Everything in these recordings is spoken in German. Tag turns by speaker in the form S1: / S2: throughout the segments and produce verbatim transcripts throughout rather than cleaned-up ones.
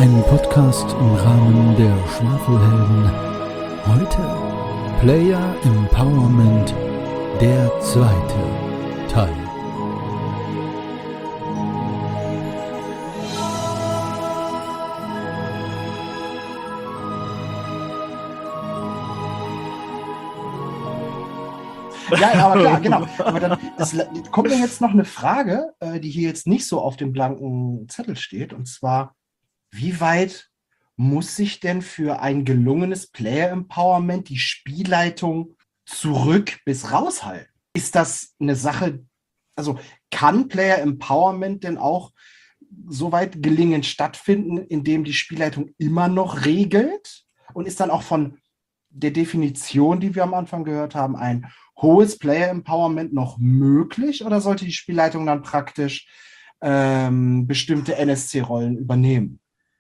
S1: Ein Podcast im Rahmen der Schwafelhelden. Heute Player Empowerment, der zweite Teil.
S2: Ja, aber klar, genau. Aber dann das, kommt mir jetzt noch eine Frage, die hier jetzt nicht so auf dem blanken Zettel steht, und zwar: Wie weit muss sich denn für ein gelungenes Player-Empowerment die Spielleitung zurück bis raushalten? Ist das eine Sache, also kann Player-Empowerment denn auch so weit gelingend stattfinden, indem die Spielleitung immer noch regelt? Und ist dann auch von der Definition, die wir am Anfang gehört haben, ein hohes Player-Empowerment noch möglich? Oder sollte die Spielleitung dann praktisch ähm, bestimmte N S C-Rollen übernehmen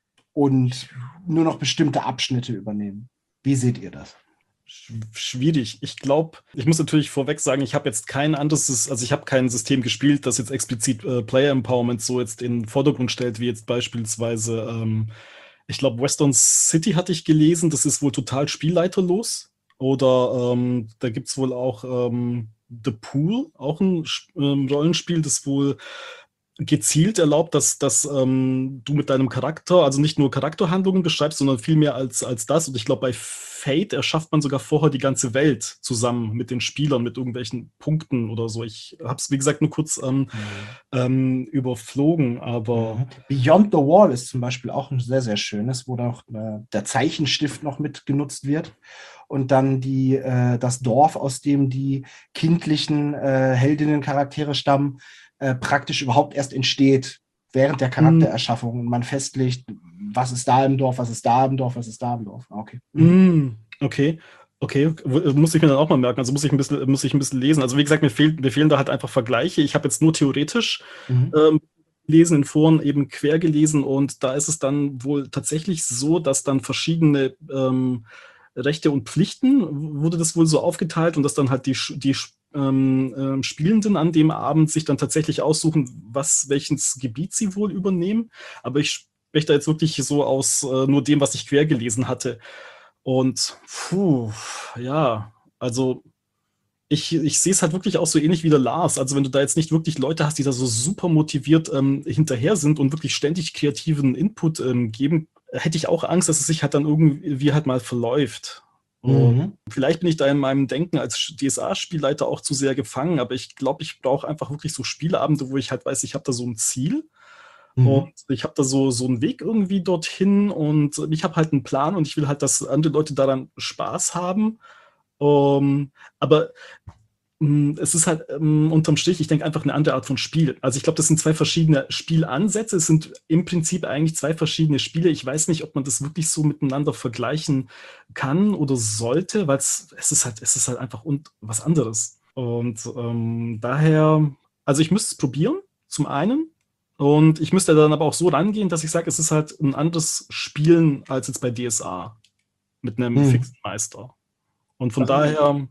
S2: und nur noch bestimmte Abschnitte übernehmen? Wie seht ihr das?
S3: Schwierig. Ich glaube, ich muss natürlich vorweg sagen, ich habe jetzt kein anderes, also ich habe kein System gespielt, das jetzt explizit äh, Player Empowerment so jetzt in den Vordergrund stellt, wie jetzt beispielsweise, ähm, ich glaube, Western City hatte ich gelesen, das ist wohl total spielleiterlos. Oder ähm, da gibt es wohl auch ähm, The Pool, auch ein ähm, Rollenspiel, das wohl gezielt erlaubt, dass, dass ähm, du mit deinem Charakter, also nicht nur Charakterhandlungen beschreibst, sondern viel mehr als, als das. Und ich glaube, bei Fate erschafft man sogar vorher die ganze Welt zusammen mit den Spielern, mit irgendwelchen Punkten oder so. Ich habe es, wie gesagt, nur kurz ähm, mhm. ähm, überflogen, aber...
S2: Beyond the Wall ist zum Beispiel auch ein sehr, sehr schönes, wo auch äh, der Zeichenstift noch mit genutzt wird und dann die, äh, das Dorf, aus dem die kindlichen äh, Heldinnen-Charaktere stammen, äh, praktisch überhaupt erst entsteht während der Charaktererschaffung und man festlegt, was ist da im Dorf, was ist da im Dorf, was ist da im Dorf. Okay.
S3: Mm, okay. Okay, muss ich mir dann auch mal merken, also muss ich ein bisschen, muss ich ein bisschen lesen. Also wie gesagt, mir, fehlt, mir fehlen da halt einfach Vergleiche. Ich habe jetzt nur theoretisch mhm. ähm, gelesen, in Foren eben quer gelesen, und da ist es dann wohl tatsächlich so, dass dann verschiedene ähm, Rechte und Pflichten, wurde das wohl so aufgeteilt, und dass dann halt die, die ähm, äh, Spielenden an dem Abend sich dann tatsächlich aussuchen, was, welches Gebiet sie wohl übernehmen. Aber ich spreche da jetzt wirklich so aus äh, nur dem, was ich quer gelesen hatte. Und puh, ja, also ich, ich sehe es halt wirklich auch so ähnlich wie der Lars. Also wenn du da jetzt nicht wirklich Leute hast, die da so super motiviert ähm, hinterher sind und wirklich ständig kreativen Input ähm, geben, hätte ich auch Angst, dass es sich halt dann irgendwie halt mal verläuft. Und mhm. vielleicht bin ich da in meinem Denken als D S A-Spielleiter auch zu sehr gefangen, aber ich glaube, ich brauche einfach wirklich so Spieleabende, wo ich halt weiß, ich habe da so ein Ziel. Mhm. Und ich habe da so, so einen Weg irgendwie dorthin, und ich habe halt einen Plan, und ich will halt, dass andere Leute daran Spaß haben. Um, aber um, es ist halt um, unterm Strich, ich denke, einfach eine andere Art von Spiel. Also ich glaube, das sind zwei verschiedene Spielansätze. Es sind im Prinzip eigentlich zwei verschiedene Spiele. Ich weiß nicht, ob man das wirklich so miteinander vergleichen kann oder sollte, weil es ist halt, es ist halt einfach und was anderes. Und um, daher, also ich müsste es probieren, zum einen. Und ich müsste dann aber auch so rangehen, dass ich sage, es ist halt ein anderes Spielen als jetzt bei D S A mit einem hm. fixen Meister. Und von also, daher...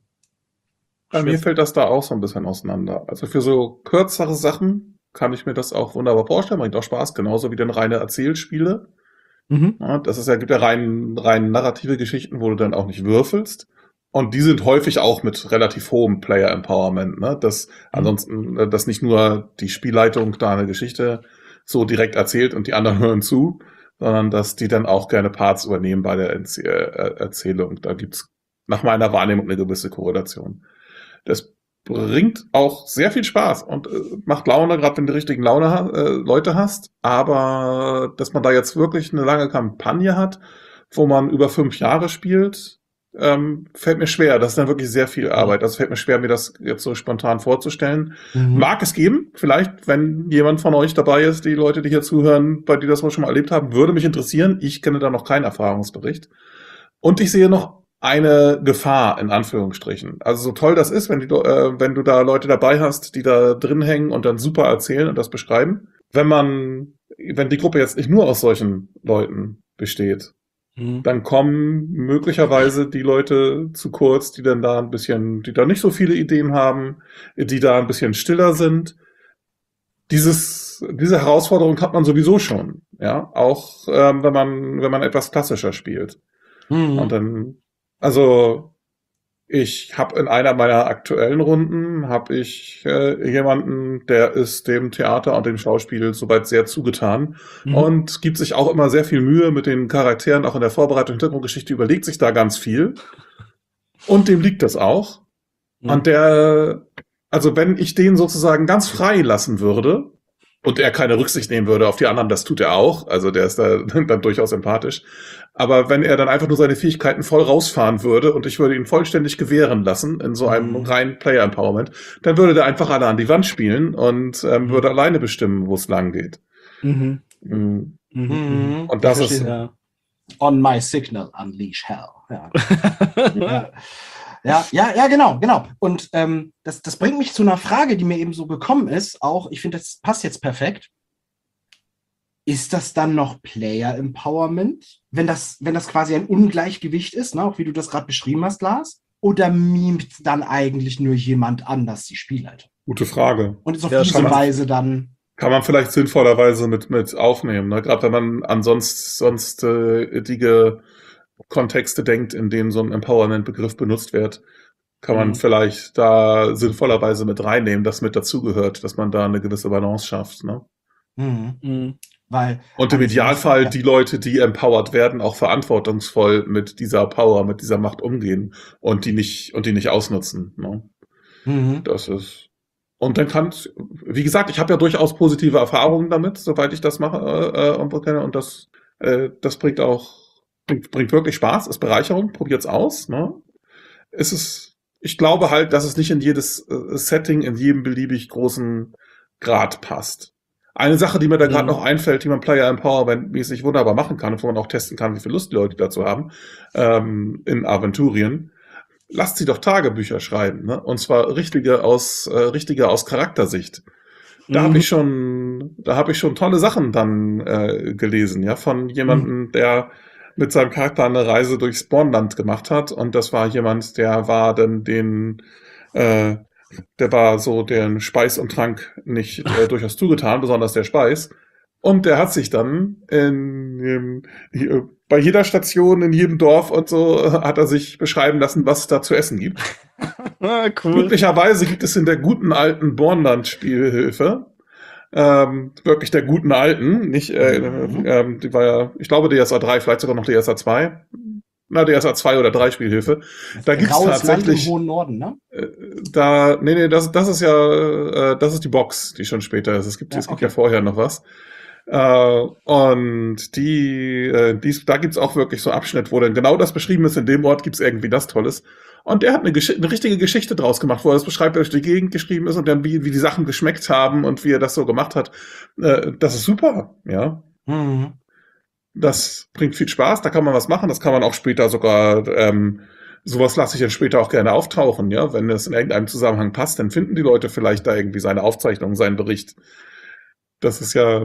S4: Bei mir fällt das da auch so ein bisschen auseinander. Also für so kürzere Sachen kann ich mir das auch wunderbar vorstellen. Bringt auch Spaß, genauso wie dann reine Erzählspiele. Mhm. Ja, das ist ja, gibt ja rein, rein narrative Geschichten, wo du dann auch nicht würfelst. Und die sind häufig auch mit relativ hohem Player Empowerment, ne? Dass mhm. ansonsten, dass nicht nur die Spielleitung da eine Geschichte so direkt erzählt und die anderen hören zu, sondern dass die dann auch gerne Parts übernehmen bei der Erzählung. Da gibt's nach meiner Wahrnehmung eine gewisse Korrelation. Das bringt auch sehr viel Spaß und äh, macht Laune, gerade wenn du die richtigen Laune äh, Leute hast. Aber dass man da jetzt wirklich eine lange Kampagne hat, wo man über fünf Jahre spielt, ähm, fällt mir schwer. Das ist dann wirklich sehr viel Arbeit. Also fällt mir schwer, mir das jetzt so spontan vorzustellen. Mhm. Mag es geben, vielleicht, wenn jemand von euch dabei ist, die Leute, die hier zuhören, bei die das mal schon mal erlebt haben, würde mich interessieren. Ich kenne da noch keinen Erfahrungsbericht. Und ich sehe noch eine Gefahr, in Anführungsstrichen. Also so toll das ist, wenn, die, äh, wenn du da Leute dabei hast, die da drin hängen und dann super erzählen und das beschreiben. Wenn man, wenn die Gruppe jetzt nicht nur aus solchen Leuten besteht, mhm. dann kommen möglicherweise die Leute zu kurz, die dann da ein bisschen, die da nicht so viele Ideen haben, die da ein bisschen stiller sind. Dieses, diese Herausforderung hat man sowieso schon. ja, auch ähm, wenn man wenn man etwas klassischer spielt.
S2: Mhm.
S4: Und dann, also ich habe in einer meiner aktuellen Runden habe ich äh, jemanden, der ist dem Theater und dem Schauspiel soweit sehr zugetan
S3: Mhm.
S4: und gibt sich auch immer sehr viel Mühe mit den Charakteren, auch in der Vorbereitung der Hintergrundgeschichte, überlegt sich da ganz viel. Und dem liegt das auch.
S3: Mhm.
S4: Und der, also wenn ich den sozusagen ganz frei lassen würde und er keine Rücksicht nehmen würde auf die anderen, das tut er auch, also der ist da dann durchaus empathisch. Aber wenn er dann einfach nur seine Fähigkeiten voll rausfahren würde und ich würde ihn vollständig gewähren lassen in so einem
S3: Mhm.
S4: reinen Player-Empowerment, dann würde der einfach alle an die Wand spielen und ähm,
S3: Mhm.
S4: würde alleine bestimmen, wo es lang geht.
S3: Mhm.
S4: Mhm.
S3: Mhm.
S2: Mhm.
S4: Und
S2: Ich
S4: das
S2: verstehe.
S4: ist,
S3: Ja.
S2: On my signal, unleash hell. Ja. Ja. Ja, ja, ja, genau, genau. Und ähm, das, das bringt mich zu einer Frage, die mir eben so gekommen ist. Auch, ich finde, das passt jetzt perfekt. Ist das dann noch Player Empowerment, wenn das, wenn das quasi ein Ungleichgewicht ist, ne? Auch wie du das gerade beschrieben hast, Lars? Oder mimt dann eigentlich nur jemand anders die Spielleitung?
S4: gute Frage.
S2: Und ist auf
S3: Ja,
S2: diese
S4: kann man-
S2: Weise dann.
S4: Kann man vielleicht sinnvollerweise mit, mit aufnehmen, ne? Gerade wenn man an sonst, sonstige Kontexte denkt, in denen so ein Empowerment-Begriff benutzt wird, kann man
S3: Mhm.
S4: vielleicht da sinnvollerweise mit reinnehmen, dass mit dazugehört, dass man da eine gewisse Balance schafft. Ne?
S2: Mhm.
S3: Mhm.
S2: Weil,
S4: Und im
S2: ansonsten-
S4: Idealfall
S2: ja.
S4: die Leute, die empowered werden, auch verantwortungsvoll mit dieser Power, mit dieser Macht umgehen und die nicht, und die nicht ausnutzen. Ne?
S2: Mhm.
S4: Das ist. Und dann kann, wie gesagt, ich habe ja durchaus positive Erfahrungen damit, soweit ich das mache äh, und kenne. Und das, äh, das bringt auch, bringt, bringt wirklich Spaß, ist Bereicherung, probiert's aus. Ne? Es ist, ich glaube halt, dass es nicht in jedes äh, Setting, in jedem beliebig großen Grad passt. Eine Sache, die mir da gerade
S3: Mhm.
S4: noch einfällt, die man Player Empowerment mäßig wunderbar machen kann, und wo man auch testen kann, wie viel Lust die Leute dazu haben, ähm, in Aventurien. Lasst sie doch Tagebücher schreiben, ne? Und zwar richtige aus äh, richtige aus Charaktersicht. Da
S3: Mhm.
S4: habe ich schon, da habe ich schon tolle Sachen dann äh, gelesen, ja, von jemandem, der mit seinem Charakter eine Reise durchs Bornland gemacht hat. Und das war jemand, der war dann den, äh, der war so den Speis und Trank nicht äh, durchaus zugetan, besonders der Speis. Und der hat sich dann in, in, hier, bei jeder Station, in jedem Dorf und so, äh, hat er sich beschreiben lassen, was es da zu essen gibt.
S3: Ah, cool.
S4: Glücklicherweise gibt es in der guten alten Bornland-Spielhilfe, ähm, wirklich der guten alten, nicht, äh,
S2: Mhm.
S4: ähm, die war ja, ich glaube, D S A drei, vielleicht sogar noch D S A zwei. Na, D S A zwei oder drei Spielhilfe. Da gibt's
S2: Graues Land im
S4: tatsächlich,
S2: hohen Norden, ne?
S4: äh, da, nee, nee, das, das ist ja, äh, das ist die Box, die schon später ist. Es gibt,
S2: Ja,
S4: es gibt
S2: okay.
S4: ja vorher noch was. Äh, und die, äh, dies, da gibt's auch wirklich so Abschnitt, wo dann genau das beschrieben ist, in dem Ort gibt's irgendwie das Tolles. Und der hat eine, Gesch eine richtige Geschichte draus gemacht, wo er das beschreibt, wie er durch die Gegend geschrieben ist und dann wie, wie die Sachen geschmeckt haben und wie er das so gemacht hat. Äh, das ist super, ja.
S2: Mhm.
S4: Das bringt viel Spaß, da kann man was machen, das kann man auch später sogar, ähm, sowas lasse ich dann später auch gerne auftauchen, ja. Wenn es in irgendeinem Zusammenhang passt, dann finden die Leute vielleicht da irgendwie seine Aufzeichnung, seinen Bericht. Das ist ja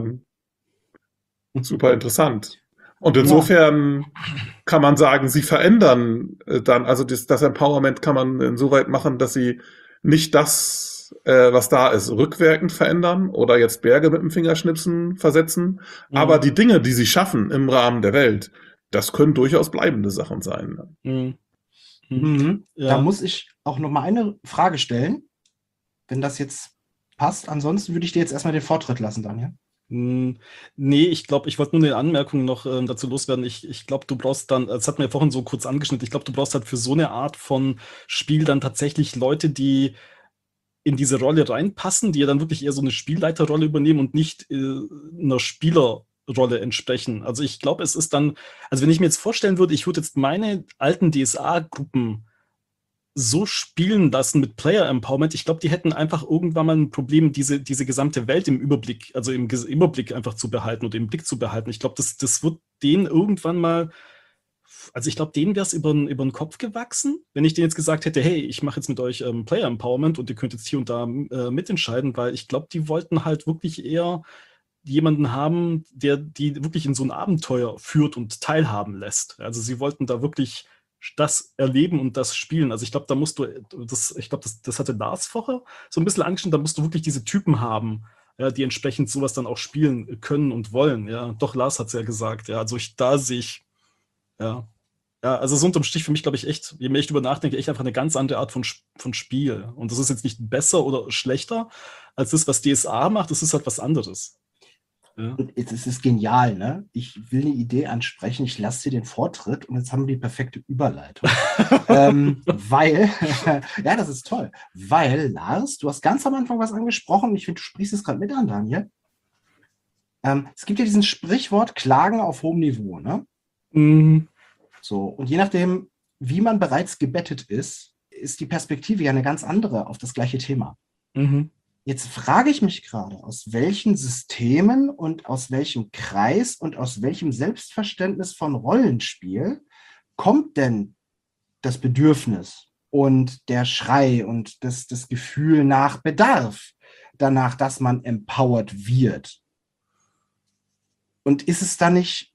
S4: super interessant. Und insofern kann man sagen, sie verändern äh, dann, also das, das Empowerment kann man insoweit machen, dass sie nicht das, äh, was da ist, rückwirkend verändern oder jetzt Berge mit dem Fingerschnipsen versetzen,
S3: Mhm.
S4: aber die Dinge, die sie schaffen im Rahmen der Welt, das können durchaus bleibende Sachen sein.
S3: Mhm. Mhm.
S2: Mhm.
S3: Ja.
S2: Da muss ich auch noch mal eine Frage stellen, wenn das jetzt passt. Ansonsten würde ich dir jetzt erstmal den Vortritt lassen, Daniel.
S3: Hm, nee, ich glaube, ich wollte nur eine Anmerkung noch ähm, dazu loswerden. Ich, ich glaube, du brauchst dann, das hat mir vorhin so kurz angeschnitten, ich glaube, du brauchst halt für so eine Art von Spiel dann tatsächlich Leute, die in diese Rolle reinpassen, die ja dann wirklich eher so eine Spielleiterrolle übernehmen und nicht äh, einer Spielerrolle entsprechen. Also ich glaube, es ist dann, also wenn ich mir jetzt vorstellen würde, ich würde jetzt meine alten D S A-Gruppen so spielen lassen mit Player Empowerment, ich glaube, die hätten einfach irgendwann mal ein Problem, diese, diese gesamte Welt im Überblick, also im Ges- Überblick einfach zu behalten oder im Blick zu behalten. Ich glaube, das, das wird denen irgendwann mal, also ich glaube, denen wäre es über, über den Kopf gewachsen, wenn ich denen jetzt gesagt hätte, hey, ich mache jetzt mit euch ähm, Player Empowerment und ihr könnt jetzt hier und da äh, mitentscheiden, weil ich glaube, die wollten halt wirklich eher jemanden haben, der die wirklich in so ein Abenteuer führt und teilhaben lässt. Also sie wollten da wirklich das erleben und das spielen. Also ich glaube, da musst du, das, ich glaube, das, das hatte Lars vorher so ein bisschen angeschnitten, da musst du wirklich diese Typen haben, ja, die entsprechend sowas dann auch spielen können und wollen. Ja, doch, Lars hat es ja gesagt. Ja, also ich, da sehe ich, ja, ja, also so unterm Strich für mich, glaube ich, echt, je mehr ich drüber nachdenke, echt einfach eine ganz andere Art von, von Spiel. Und das ist jetzt nicht besser oder schlechter als das, was D S A macht, das ist halt was anderes.
S2: Ja. Und es ist genial, ne? Ich will eine Idee ansprechen, ich lasse dir den Vortritt und jetzt haben wir die perfekte Überleitung. ähm, weil, ja, das ist toll, weil, Lars, du hast ganz am Anfang was angesprochen und ich finde, du sprichst es gerade mit an, Daniel. Ähm, es gibt ja diesen Sprichwort Klagen auf hohem Niveau, ne?
S3: Mhm.
S2: So, und je nachdem, wie man bereits gebettet ist, ist die Perspektive ja eine ganz andere auf das gleiche Thema.
S3: Mhm.
S2: Jetzt frage ich mich gerade, aus welchen Systemen und aus welchem Kreis und aus welchem Selbstverständnis von Rollenspiel kommt denn das Bedürfnis und der Schrei und das, das Gefühl nach Bedarf danach, dass man empowered wird? Und ist es da nicht,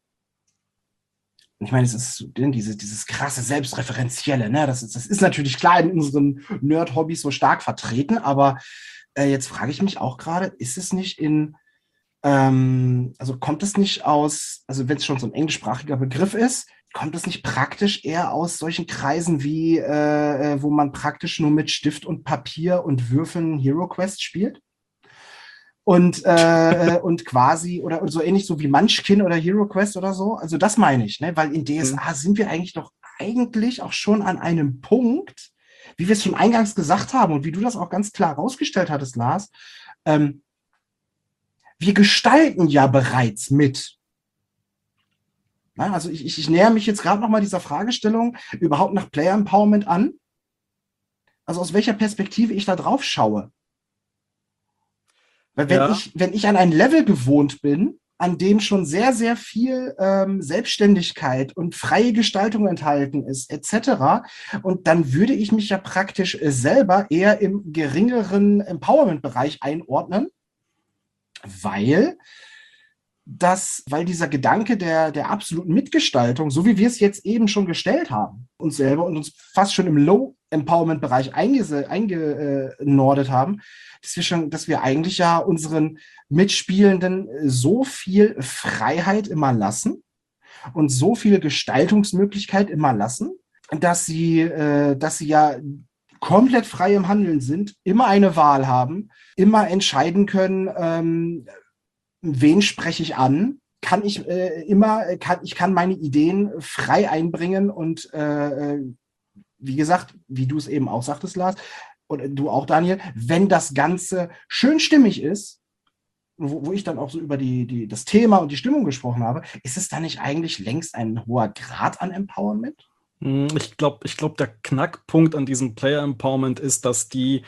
S2: ich meine, es ist diese, dieses krasse Selbstreferenzielle, ne? Das ist, das ist natürlich klar in unseren Nerd-Hobbys so stark vertreten, aber äh, jetzt frage ich mich auch gerade, ist es nicht in, ähm, also kommt es nicht aus, also wenn es schon so ein englischsprachiger Begriff ist, kommt es nicht praktisch eher aus solchen Kreisen wie, äh, wo man praktisch nur mit Stift und Papier und Würfeln Hero Quest spielt? Und, äh, und quasi, oder so ähnlich so wie Munchkin oder Hero Quest oder so. Also das meine ich, ne? Weil in D S A mhm. sind wir eigentlich doch eigentlich auch schon an einem Punkt, wie wir es schon eingangs gesagt haben und wie du das auch ganz klar rausgestellt hattest, Lars, ähm, wir gestalten ja bereits mit. Na, also ich, ich, ich näher mich jetzt gerade noch mal dieser Fragestellung überhaupt nach Player Empowerment an. Also aus welcher Perspektive ich da drauf schaue. Weil wenn, ja. ich, wenn ich an ein Level gewohnt bin, an dem schon sehr, sehr viel ähm, Selbstständigkeit und freie Gestaltung enthalten ist, et cetera, und dann würde ich mich ja praktisch äh, selber eher im geringeren Empowerment-Bereich einordnen, weil das, weil dieser Gedanke der, der absoluten Mitgestaltung, so wie wir es jetzt eben schon gestellt haben, uns selber und uns fast schon im Low-Empowerment-Bereich eingenordet einge, äh, haben, dass wir schon, dass wir eigentlich ja unseren Mitspielenden so viel Freiheit immer lassen und so viel Gestaltungsmöglichkeit immer lassen, dass sie, äh, dass sie ja komplett frei im Handeln sind, immer eine Wahl haben, immer entscheiden können, ähm, wen spreche ich an? Kann ich äh, immer, kann, ich kann meine Ideen frei einbringen und äh, wie gesagt, wie du es eben auch sagtest, Lars, und du auch, Daniel, wenn das Ganze schön stimmig ist, wo, wo ich dann auch so über die, die, das Thema und die Stimmung gesprochen habe, ist es dann nicht eigentlich längst ein hoher Grad an Empowerment?
S3: Ich glaube, ich glaub, der Knackpunkt an diesem Player Empowerment ist, dass die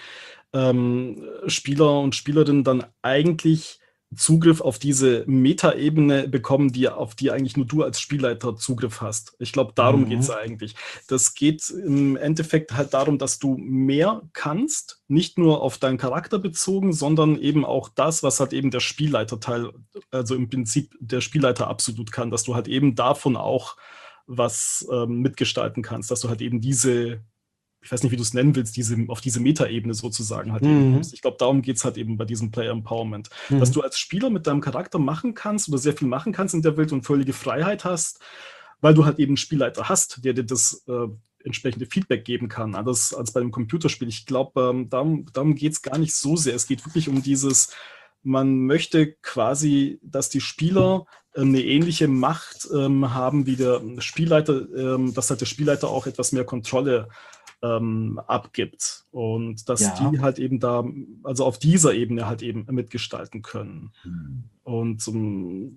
S3: ähm, Spieler und Spielerinnen dann eigentlich Zugriff auf diese Metaebene bekommen, die, auf die eigentlich nur du als Spielleiter Zugriff hast. Ich glaube, darum mhm. geht es eigentlich. Das geht im Endeffekt halt darum, dass du mehr kannst, nicht nur auf deinen Charakter bezogen, sondern eben auch das, was halt eben der Spielleiterteil, also im Prinzip der Spielleiter absolut kann, dass du halt eben davon auch was ähm, mitgestalten kannst, dass du halt eben diese, ich weiß nicht, wie du es nennen willst, diese, auf diese Metaebene sozusagen halt mhm. eben kommst. Ich glaube, darum geht es halt eben bei diesem Player Empowerment. Mhm. Dass du als Spieler mit deinem Charakter machen kannst oder sehr viel machen kannst in der Welt und völlige Freiheit hast, weil du halt eben einen Spielleiter hast, der dir das äh, entsprechende Feedback geben kann, anders als bei einem Computerspiel. Ich glaube, ähm, darum, darum geht es gar nicht so sehr. Es geht wirklich um dieses, man möchte quasi, dass die Spieler ähm, eine ähnliche Macht ähm, haben wie der Spielleiter, ähm, dass halt der Spielleiter auch etwas mehr Kontrolle Ähm, abgibt und dass ja. die halt eben da, also auf dieser Ebene halt eben mitgestalten können. Hm. Und um,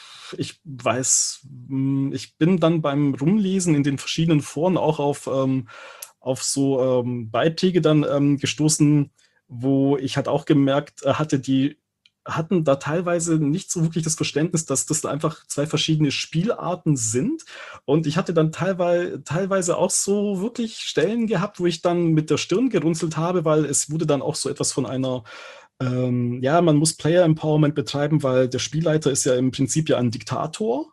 S3: ich weiß, ich bin dann beim Rumlesen in den verschiedenen Foren auch auf, ähm, auf so ähm, Beiträge dann ähm, gestoßen, wo ich halt auch gemerkt hatte, die hatten da teilweise nicht so wirklich das Verständnis, dass das einfach zwei verschiedene Spielarten sind. Und ich hatte dann teilweise, teilweise auch so wirklich Stellen gehabt, wo ich dann mit der Stirn gerunzelt habe, weil es wurde dann auch so etwas von einer, ähm, ja, man muss Player Empowerment betreiben, weil der Spielleiter ist ja im Prinzip ja ein Diktator.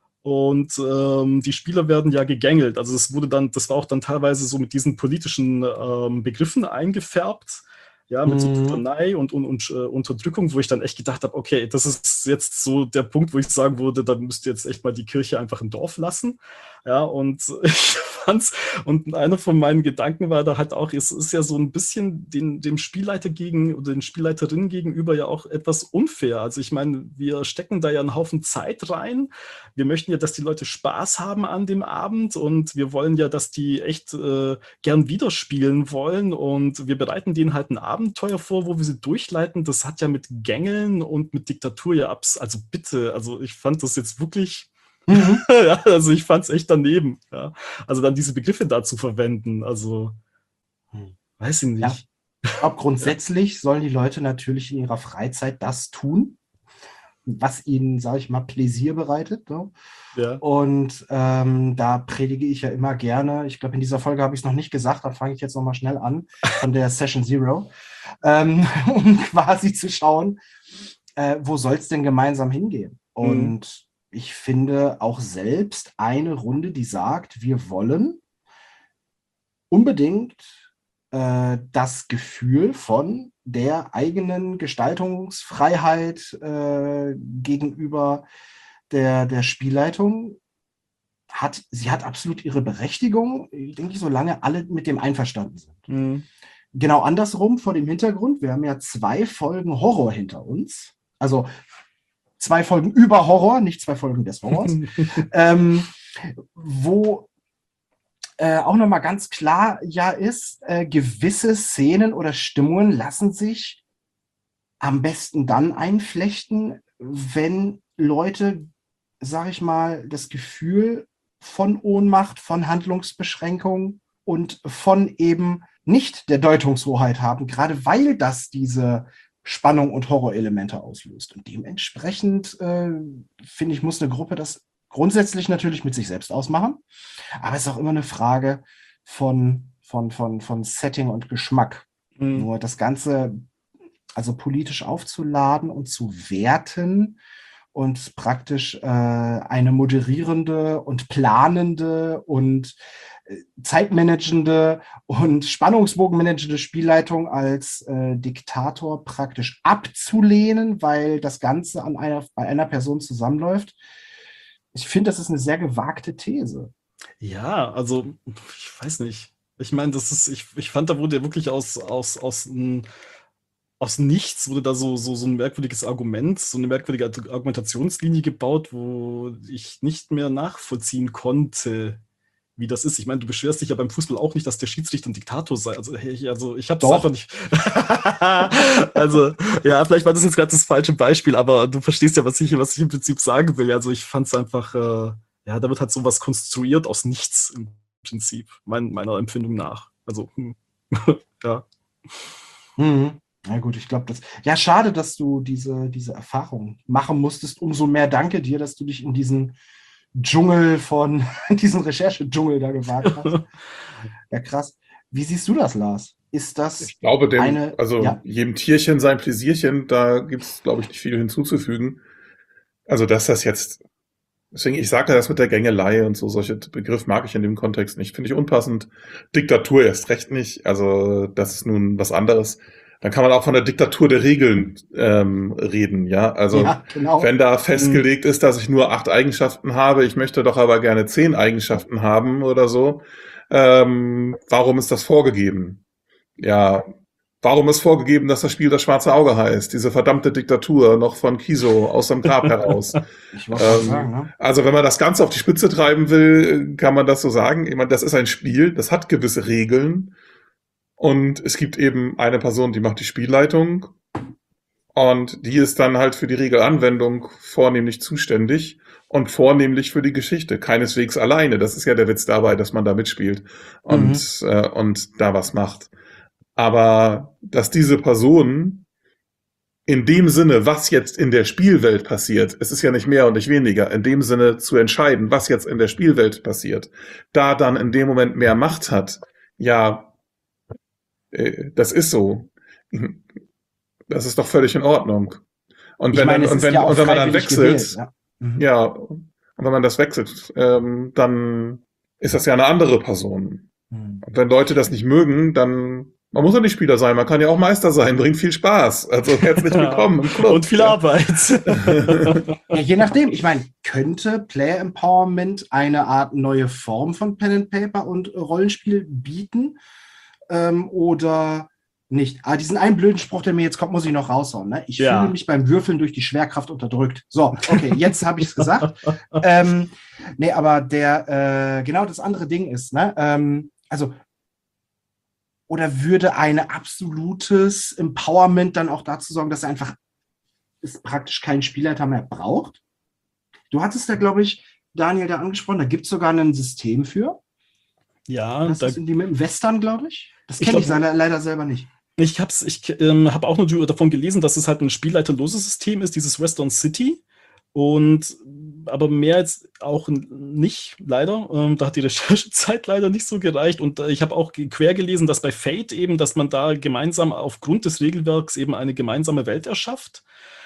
S3: Und ähm, die Spieler werden ja gegängelt. Also es wurde dann, das war auch dann teilweise so mit diesen politischen ähm, Begriffen eingefärbt. ja, mit so
S2: Mhm.
S3: Tyrannei und, und, und äh, Unterdrückung, wo ich dann echt gedacht habe, okay, das ist jetzt so der Punkt, wo ich sagen würde, dann müsst ihr jetzt echt mal die Kirche einfach im Dorf lassen. Ja, und ich fand's, und einer von meinen Gedanken war da halt auch, es ist ja so ein bisschen den, dem Spielleiter gegen oder den Spielleiterinnen gegenüber ja auch etwas unfair. Also ich meine, wir stecken da ja einen Haufen Zeit rein. Wir möchten ja, dass die Leute Spaß haben an dem Abend und wir wollen ja, dass die echt äh, gern wieder spielen wollen und wir bereiten denen halt ein Abenteuer vor, wo wir sie durchleiten. Das hat ja mit Gängeln und mit Diktatur ja abs, also bitte, also ich fand das jetzt wirklich,
S2: Mhm.
S3: ja, also ich fand es echt daneben, ja. Also dann diese Begriffe da zu verwenden, also weiß ich
S2: Ja.
S3: nicht.
S2: Ich glaube, grundsätzlich sollen die Leute natürlich in ihrer Freizeit das tun, was ihnen, sage ich mal, Pläsier bereitet. Ne?
S3: Ja.
S2: Und ähm, da predige ich ja immer gerne, ich glaube, in dieser Folge habe ich es noch nicht gesagt, dann fange ich jetzt nochmal schnell an, von der Session Zero, ähm, um quasi zu schauen, äh, wo soll es denn gemeinsam hingehen? Und
S3: Mhm.
S2: ich finde auch selbst eine Runde, die sagt, wir wollen unbedingt äh, das Gefühl von der eigenen Gestaltungsfreiheit äh, gegenüber der, der Spielleitung hat, sie hat absolut ihre Berechtigung, denke ich, solange alle mit dem einverstanden sind.
S3: Mhm.
S2: Genau andersrum vor dem Hintergrund, wir haben ja zwei Folgen Horror hinter uns, also zwei Folgen über Horror, nicht zwei Folgen des Horrors, ähm, wo Äh, auch nochmal ganz klar ja ist, äh, gewisse Szenen oder Stimmungen lassen sich am besten dann einflechten, wenn Leute, sag ich mal, das Gefühl von Ohnmacht, von Handlungsbeschränkung und von eben nicht der Deutungshoheit haben, gerade weil das diese Spannung und Horrorelemente auslöst. Und dementsprechend, äh, finde ich, muss eine Gruppe das grundsätzlich natürlich mit sich selbst ausmachen. Aber es ist auch immer eine Frage von, von, von, von Setting und Geschmack.
S3: Mhm.
S2: Nur das Ganze also politisch aufzuladen und zu werten und praktisch äh, eine moderierende und planende und äh, zeitmanagende und spannungsbogenmanagende Spielleitung als äh, Diktator praktisch abzulehnen, weil das Ganze an einer, bei einer Person zusammenläuft. Ich finde, das ist eine sehr gewagte These.
S3: Ja, also ich weiß nicht. Ich meine, das ist, ich, ich fand, da wurde ja wirklich aus, aus, aus, n- aus nichts wurde da so, so, so ein merkwürdiges Argument, so eine merkwürdige Argu- Argumentationslinie gebaut, wo ich nicht mehr nachvollziehen konnte, wie das ist. Ich meine, du beschwerst dich ja beim Fußball auch nicht, dass der Schiedsrichter ein Diktator sei. Also, hey, also ich habe es
S2: Doch.
S3: einfach nicht. Also, ja, vielleicht war das jetzt gerade das falsche Beispiel, aber du verstehst ja, was ich, was ich im Prinzip sagen will. Also ich fand es einfach, äh, ja, da wird halt sowas konstruiert aus nichts im Prinzip, mein, meiner Empfindung nach. Also, hm. Ja.
S2: Mhm. Na gut, ich glaube, das. Ja, schade, dass du diese, diese Erfahrung machen musstest. Umso mehr danke dir, dass du dich in diesen Dschungel von, diesen Recherche-Dschungel da gewagt hast. Ja, krass. Wie siehst du das, Lars? Ist das
S4: Ich glaube, dem,
S2: eine.
S4: also
S2: Ja,
S4: jedem Tierchen sein Pläsierchen, da gibt es, glaube ich, nicht viel hinzuzufügen. Also, dass das jetzt, deswegen, ich sage das mit der Gängelei und so, solche Begriff mag ich in dem Kontext nicht. Finde ich unpassend. Diktatur erst recht nicht. Also, das ist nun was anderes. Dann kann man auch von der Diktatur der Regeln ähm, reden, ja. Also,
S2: ja, genau.
S4: wenn da festgelegt ist, dass ich nur acht Eigenschaften habe, ich möchte doch aber gerne zehn Eigenschaften haben oder so, ähm, warum ist das vorgegeben? Ja, warum ist vorgegeben, dass das Spiel das schwarze Auge heißt? Diese verdammte Diktatur noch von Kiso aus dem Grab heraus.
S2: Ich wollte gerade
S4: Ähm,
S2: sagen, ne?
S4: Also wenn man das Ganze auf die Spitze treiben will, kann man das so sagen. Ich meine, das ist ein Spiel, das hat gewisse Regeln und es gibt eben eine Person, die macht die Spielleitung und die ist dann halt für die Regelanwendung vornehmlich zuständig und vornehmlich für die Geschichte. Keineswegs alleine. Das ist ja der Witz dabei, dass man da mitspielt und,
S2: Mhm.
S4: äh, und da was macht. Aber dass diese Person in dem Sinne, was jetzt in der Spielwelt passiert, es ist ja nicht mehr und nicht weniger, in dem Sinne zu entscheiden, was jetzt in der Spielwelt passiert, da dann in dem Moment mehr Macht hat, ja, äh, das ist so. Das ist doch völlig in Ordnung. Und
S2: Ich
S4: wenn,
S2: meine,
S4: dann,
S2: es
S4: und
S2: ist
S4: wenn,
S2: ja auch
S4: und wenn man dann
S2: freiwillig
S4: wechselt,
S2: gewählt, ja. Mhm.
S4: ja, und wenn man das wechselt, ähm, dann ist das ja eine andere Person.
S2: Mhm.
S4: Und wenn Leute das nicht mögen, dann Man muss ja nicht Spieler sein, man kann ja auch Meister sein, bringt viel Spaß. Also herzlich willkommen im Club.
S3: Und viel Arbeit.
S2: Ja, je nachdem. Ich meine, könnte Player Empowerment eine Art neue Form von Pen and Paper und Rollenspiel bieten? Ähm, oder nicht? Ah, diesen einen blöden Spruch, der mir jetzt kommt, muss ich noch raushauen. Ne? Ich
S3: Ja.
S2: fühle mich beim Würfeln durch die Schwerkraft unterdrückt. So, okay, jetzt habe ich es gesagt. ähm, nee, aber der, äh, genau das andere Ding ist, ne? Ähm, also oder würde ein absolutes Empowerment dann auch dazu sorgen, dass er einfach es praktisch keinen Spielleiter mehr braucht? Du hattest da, glaube ich, Daniel, da angesprochen, da gibt es sogar ein System für.
S3: Ja,
S2: Das
S3: da,
S2: ist in die mit dem Western, glaube ich. Das
S3: Ich
S2: kenne ich,
S3: glaub-
S2: leider, leider selber nicht.
S3: ich habe ich, ähm, hab auch nur davon gelesen, dass es halt ein spielleiterloses System ist, dieses Western City. Und aber mehr jetzt auch nicht, leider. Ähm, da hat die Recherchezeit leider nicht so gereicht. Und äh, ich habe auch ge- quer gelesen, dass bei Fate eben, dass man da gemeinsam aufgrund des Regelwerks eben eine gemeinsame Welt erschafft,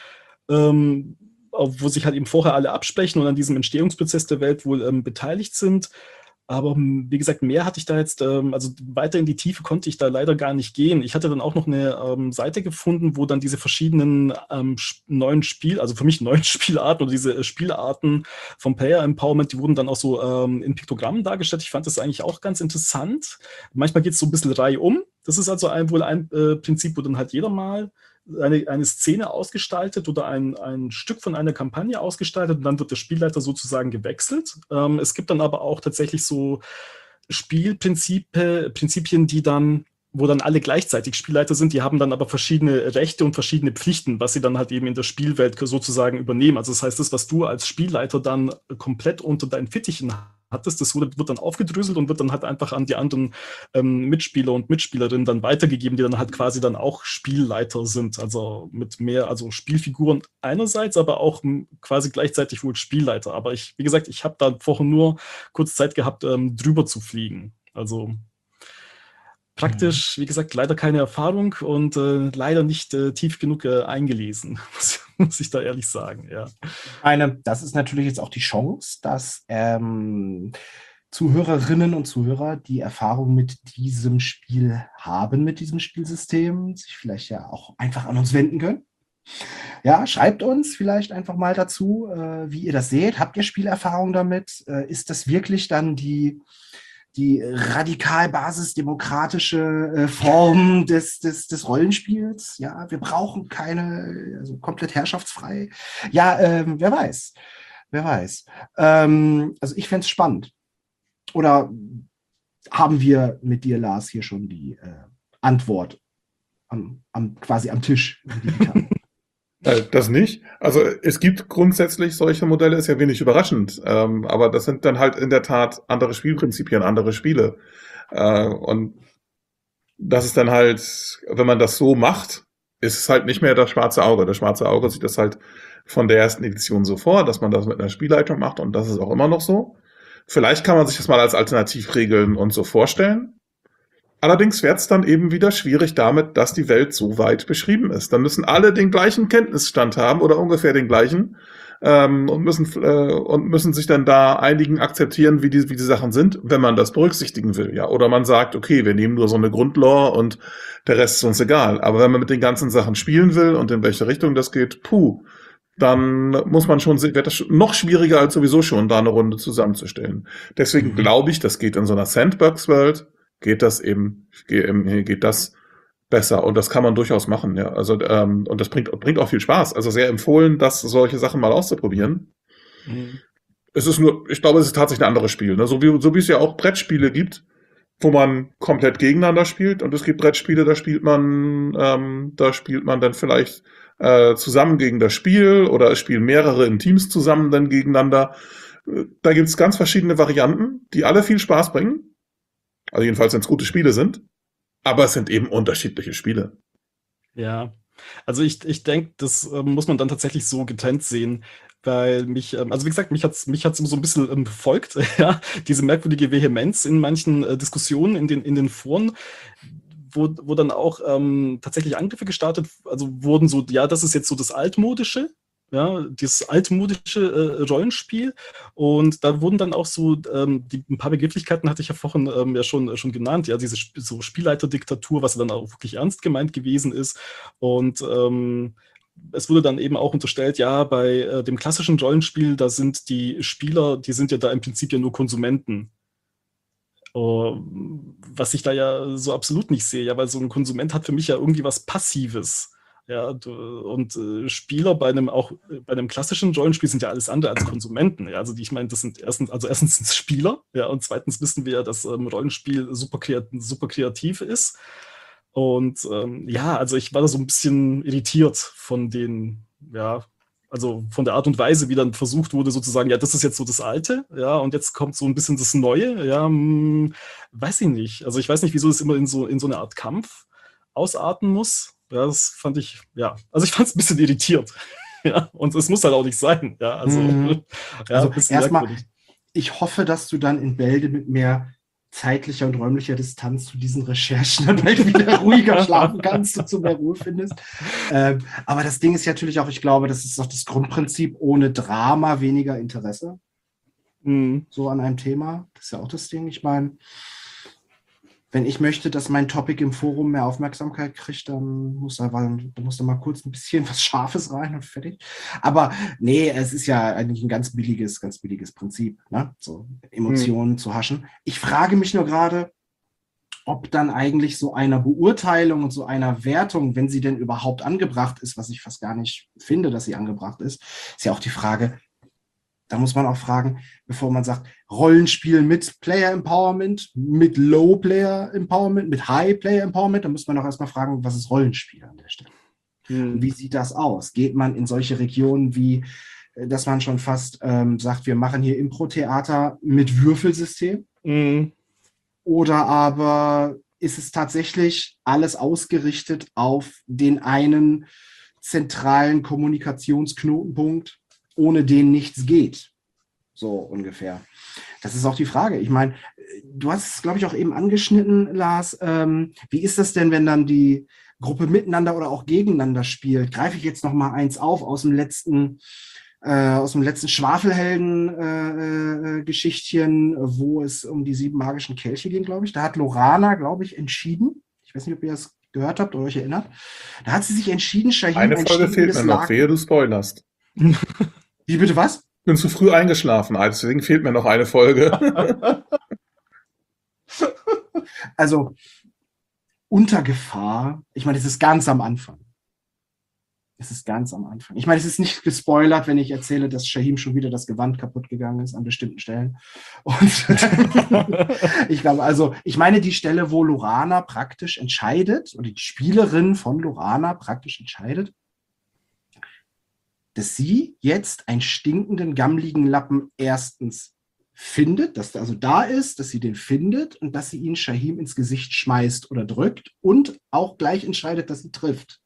S3: ähm, auf- wo sich halt eben vorher alle absprechen und an diesem Entstehungsprozess der Welt wohl ähm, beteiligt sind. Aber m, wie gesagt, mehr hatte ich da jetzt, ähm, also weiter in die Tiefe konnte ich da leider gar nicht gehen. Ich hatte dann auch noch eine ähm, Seite gefunden, wo dann diese verschiedenen ähm, sch- neuen Spiel, also für mich neuen Spielarten oder diese äh, Spielarten vom Player Empowerment, die wurden dann auch so ähm, in Piktogrammen dargestellt. Ich fand das eigentlich auch ganz interessant. Manchmal geht es so ein bisschen reihum. Das ist also ein, wohl ein äh, Prinzip, wo dann halt jeder mal eine, eine Szene ausgestaltet oder ein, ein Stück von einer Kampagne ausgestaltet und dann wird der Spielleiter sozusagen gewechselt. Ähm, es gibt dann aber auch tatsächlich so Spielprinzipien, Prinzipien, die dann, wo dann alle gleichzeitig Spielleiter sind, die haben dann aber verschiedene Rechte und verschiedene Pflichten, was sie dann halt eben in der Spielwelt sozusagen übernehmen. Also das heißt, das, was du als Spielleiter dann komplett unter deinen Fittichen hattest, das wurde, wird dann aufgedröselt und wird dann halt einfach an die anderen ähm, Mitspieler und Mitspielerinnen dann weitergegeben, die dann halt quasi dann auch Spielleiter sind. Also mit mehr, also Spielfiguren einerseits, aber auch m, quasi gleichzeitig wohl Spielleiter. Aber ich, wie gesagt, ich habe da vorher nur kurz Zeit gehabt, ähm, drüber zu fliegen. Also praktisch, wie gesagt, leider keine Erfahrung und äh, leider nicht äh, tief genug äh, eingelesen, muss, muss ich da ehrlich sagen, ja.
S2: Eine, das ist natürlich jetzt auch die Chance, dass ähm, Zuhörerinnen und Zuhörer, die Erfahrung mit diesem Spiel haben, mit diesem Spielsystem, sich vielleicht ja auch einfach an uns wenden können. Ja, schreibt uns vielleicht einfach mal dazu, äh, wie ihr das seht. Habt ihr Spielerfahrung damit? Äh, ist das wirklich dann die, die radikal basisdemokratische äh, Form des, des, des Rollenspiels? Ja, wir brauchen keine, also komplett herrschaftsfrei. Ja, ähm, wer weiß. Wer weiß. Ähm, also ich fände es spannend. Oder haben wir mit dir, Lars, hier schon die äh, Antwort am, am, quasi am Tisch?
S4: Äh, Das nicht. Also es gibt grundsätzlich solche Modelle, ist ja wenig überraschend. Ähm, aber das sind dann halt in der Tat andere Spielprinzipien, andere Spiele. Äh, und das ist dann halt, wenn man das so macht, ist es halt nicht mehr das schwarze Auge. Das schwarze Auge sieht das halt von der ersten Edition so vor, dass man das mit einer Spielleitung macht und das ist auch immer noch so. Vielleicht kann man sich das mal als Alternativregeln und so vorstellen. Allerdings wird es dann eben wieder schwierig damit, dass die Welt so weit beschrieben ist. Dann müssen alle den gleichen Kenntnisstand haben oder ungefähr den gleichen ähm, und müssen äh, und müssen sich dann da einigen akzeptieren, wie die wie die Sachen sind, wenn man das berücksichtigen will, ja. Oder man sagt, okay, wir nehmen nur so eine Grundlore und der Rest ist uns egal. Aber wenn man mit den ganzen Sachen spielen will und in welche Richtung das geht, puh, dann muss man schon, wird das noch schwieriger als sowieso schon, da eine Runde zusammenzustellen. Deswegen
S2: Mhm.
S4: glaube ich, das geht in so einer Sandbox-Welt geht das eben, geht das besser. Und das kann man durchaus machen, ja. Also, ähm, und das bringt, bringt auch viel Spaß. Also sehr empfohlen, das, solche Sachen mal auszuprobieren.
S3: Mhm.
S4: Es ist nur, ich glaube, es ist tatsächlich ein anderes Spiel, ne? So wie, so wie es ja auch Brettspiele gibt, wo man komplett gegeneinander spielt. Und es gibt Brettspiele, da spielt man, ähm, da spielt man dann vielleicht äh, zusammen gegen das Spiel oder es spielen mehrere in Teams zusammen dann gegeneinander. Da gibt es ganz verschiedene Varianten, die alle viel Spaß bringen. Also jedenfalls, wenn es gute Spiele sind. Aber es sind eben unterschiedliche Spiele.
S3: Ja, also ich, ich denke, das ähm, muss man dann tatsächlich so getrennt sehen, weil mich, ähm, also wie gesagt, mich hat's mich hat's so ein bisschen ähm, befolgt, ja, diese merkwürdige Vehemenz in manchen äh, Diskussionen in den, in den Foren, wo, wo dann auch ähm, tatsächlich Angriffe gestartet, also wurden so, ja, das ist jetzt so das Altmodische, ja, dieses altmodische äh, Rollenspiel. Und da wurden dann auch so, ähm, die, ein paar Begrifflichkeiten hatte ich ja vorhin ähm, ja schon, schon genannt, ja, diese Sp so Spielleiterdiktatur, was dann auch wirklich ernst gemeint gewesen ist. Und ähm, es wurde dann eben auch unterstellt, ja, bei äh, dem klassischen Rollenspiel, da sind die Spieler, die sind ja da im Prinzip ja nur Konsumenten. Uh, was ich da ja so absolut nicht sehe, ja, weil so ein Konsument hat für mich ja irgendwie was Passives. Ja, du, und äh, Spieler bei einem auch bei einem klassischen Rollenspiel sind ja alles andere als Konsumenten. Ja, also die, ich meine, das sind erstens, also erstens sind es Spieler, ja, und zweitens wissen wir ja, dass ähm, Rollenspiel super, kreat super kreativ ist. Und ähm, ja, also ich war da so ein bisschen irritiert von den, ja, also von der Art und Weise, wie dann versucht wurde, sozusagen, ja, das ist jetzt so das Alte, ja, und jetzt kommt so ein bisschen das Neue, ja, hm, weiß ich nicht. Also ich weiß nicht, wieso das immer in so, in so eine Art Kampf ausarten muss. Ja, das fand ich, ja, also ich fand es ein bisschen irritiert. Ja, und es muss halt auch nicht sein. Ja, also,
S2: mhm.
S3: ja,
S2: also erstmal, ich hoffe, dass du dann in Bälde mit mehr zeitlicher und räumlicher Distanz zu diesen Recherchen dann halt wieder ruhiger schlafen kannst und zu mehr Ruhe findest. Ähm, aber das Ding ist ja natürlich auch, ich glaube, das ist auch das Grundprinzip, ohne Drama weniger Interesse. Mhm. So an einem Thema. Das ist ja auch das Ding. Ich meine, wenn ich möchte, dass mein Topic im Forum mehr Aufmerksamkeit kriegt, dann muss da, dann muss da mal kurz ein bisschen was Scharfes rein und fertig. Aber nee, es ist ja eigentlich ein ganz billiges, ganz billiges Prinzip, ne? So Emotionen hm. zu haschen. Ich frage mich nur gerade, ob dann eigentlich so einer Beurteilung und so einer Wertung, wenn sie denn überhaupt angebracht ist, was ich fast gar nicht finde, dass sie angebracht ist, ist ja auch die Frage, da muss man auch fragen, bevor man sagt, Rollenspiel mit Player Empowerment, mit Low Player Empowerment, mit High Player Empowerment, da muss man auch erstmal fragen, was ist Rollenspiel an der Stelle? Hm. Und wie sieht das aus? Geht man in solche Regionen wie, dass man schon fast ähm, sagt, wir machen hier Impro-Theater mit Würfelsystem? Hm. Oder aber ist es tatsächlich alles ausgerichtet auf den einen zentralen Kommunikationsknotenpunkt, ohne den nichts geht. So ungefähr. Das ist auch die Frage. Ich meine, du hast es, glaube ich, auch eben angeschnitten, Lars. Ähm, wie ist das denn, wenn dann die Gruppe miteinander oder auch gegeneinander spielt? Greife ich jetzt noch mal eins auf aus dem letzten, äh, aus dem letzten Schwafelhelden-Geschichtchen, äh, äh, wo es um die sieben magischen Kelche ging, glaube ich. Da hat Lorana, glaube ich, entschieden. Ich weiß nicht, ob ihr das gehört habt oder euch erinnert. Da hat sie sich entschieden, Shahim
S4: Eine Folge fehlt mir noch, wehe du spoilerst.
S2: Wie bitte was?
S4: Ich bin zu früh eingeschlafen, deswegen fehlt mir noch eine Folge.
S2: Also, unter Gefahr, ich meine, es ist ganz am Anfang. Es ist ganz am Anfang. Ich meine, es ist nicht gespoilert, wenn ich erzähle, dass Shahim schon wieder das Gewand kaputt gegangen ist an bestimmten Stellen. Und ich glaube, also, ich meine die Stelle, wo Lorana praktisch entscheidet, oder die Spielerin von Lorana praktisch entscheidet, dass sie jetzt einen stinkenden, gammligen Lappen erstens findet, dass der also da ist, dass sie den findet und dass sie ihn Shahim ins Gesicht schmeißt oder drückt und auch gleich entscheidet, dass sie trifft.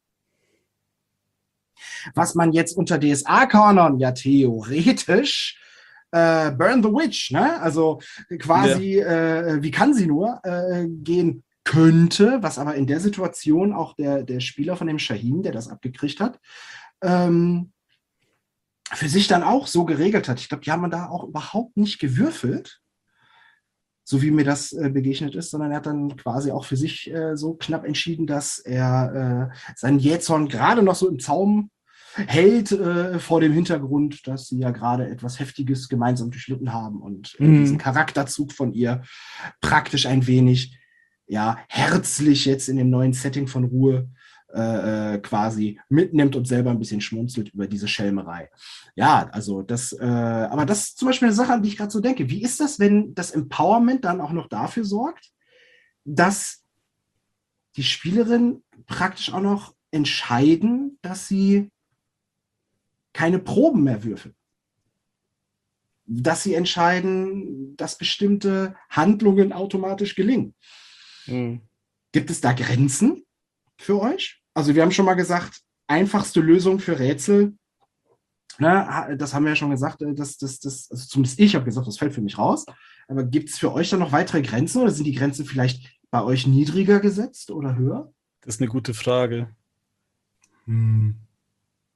S2: Was man jetzt unter D S A-Kanon ja theoretisch äh, Burn the Witch, ne? Also quasi, ja. äh, wie kann sie nur äh, gehen könnte, was aber in der Situation auch der, der Spieler von dem Shahim, der das abgekriegt hat, ähm, für sich dann auch so geregelt hat. Ich glaube, die haben da auch überhaupt nicht gewürfelt, so wie mir das äh, begegnet ist, sondern er hat dann quasi auch für sich äh, so knapp entschieden, dass er äh, seinen Jähzorn gerade noch so im Zaum hält, äh, vor dem Hintergrund, dass sie ja gerade etwas Heftiges gemeinsam durchlitten haben und äh, mhm. diesen Charakterzug von ihr praktisch ein wenig, ja, herzlich jetzt in dem neuen Setting von Ruhe Äh, quasi mitnimmt und selber ein bisschen schmunzelt über diese Schelmerei. Ja, also das, äh, aber das ist zum Beispiel eine Sache, an die ich gerade so denke. Wie ist das, wenn das Empowerment dann auch noch dafür sorgt, dass die Spielerinnen praktisch auch noch entscheiden, dass sie keine Proben mehr würfeln? Dass sie entscheiden, dass bestimmte Handlungen automatisch gelingen. Mhm. Gibt es da Grenzen für euch? Also wir haben schon mal gesagt, einfachste Lösung für Rätsel, ne, das haben wir ja schon gesagt, das, das, das, also zumindest ich habe gesagt, das fällt für mich raus, aber gibt es für euch dann noch weitere Grenzen oder sind die Grenzen vielleicht bei euch niedriger gesetzt oder höher?
S3: Das ist eine gute Frage. Hm.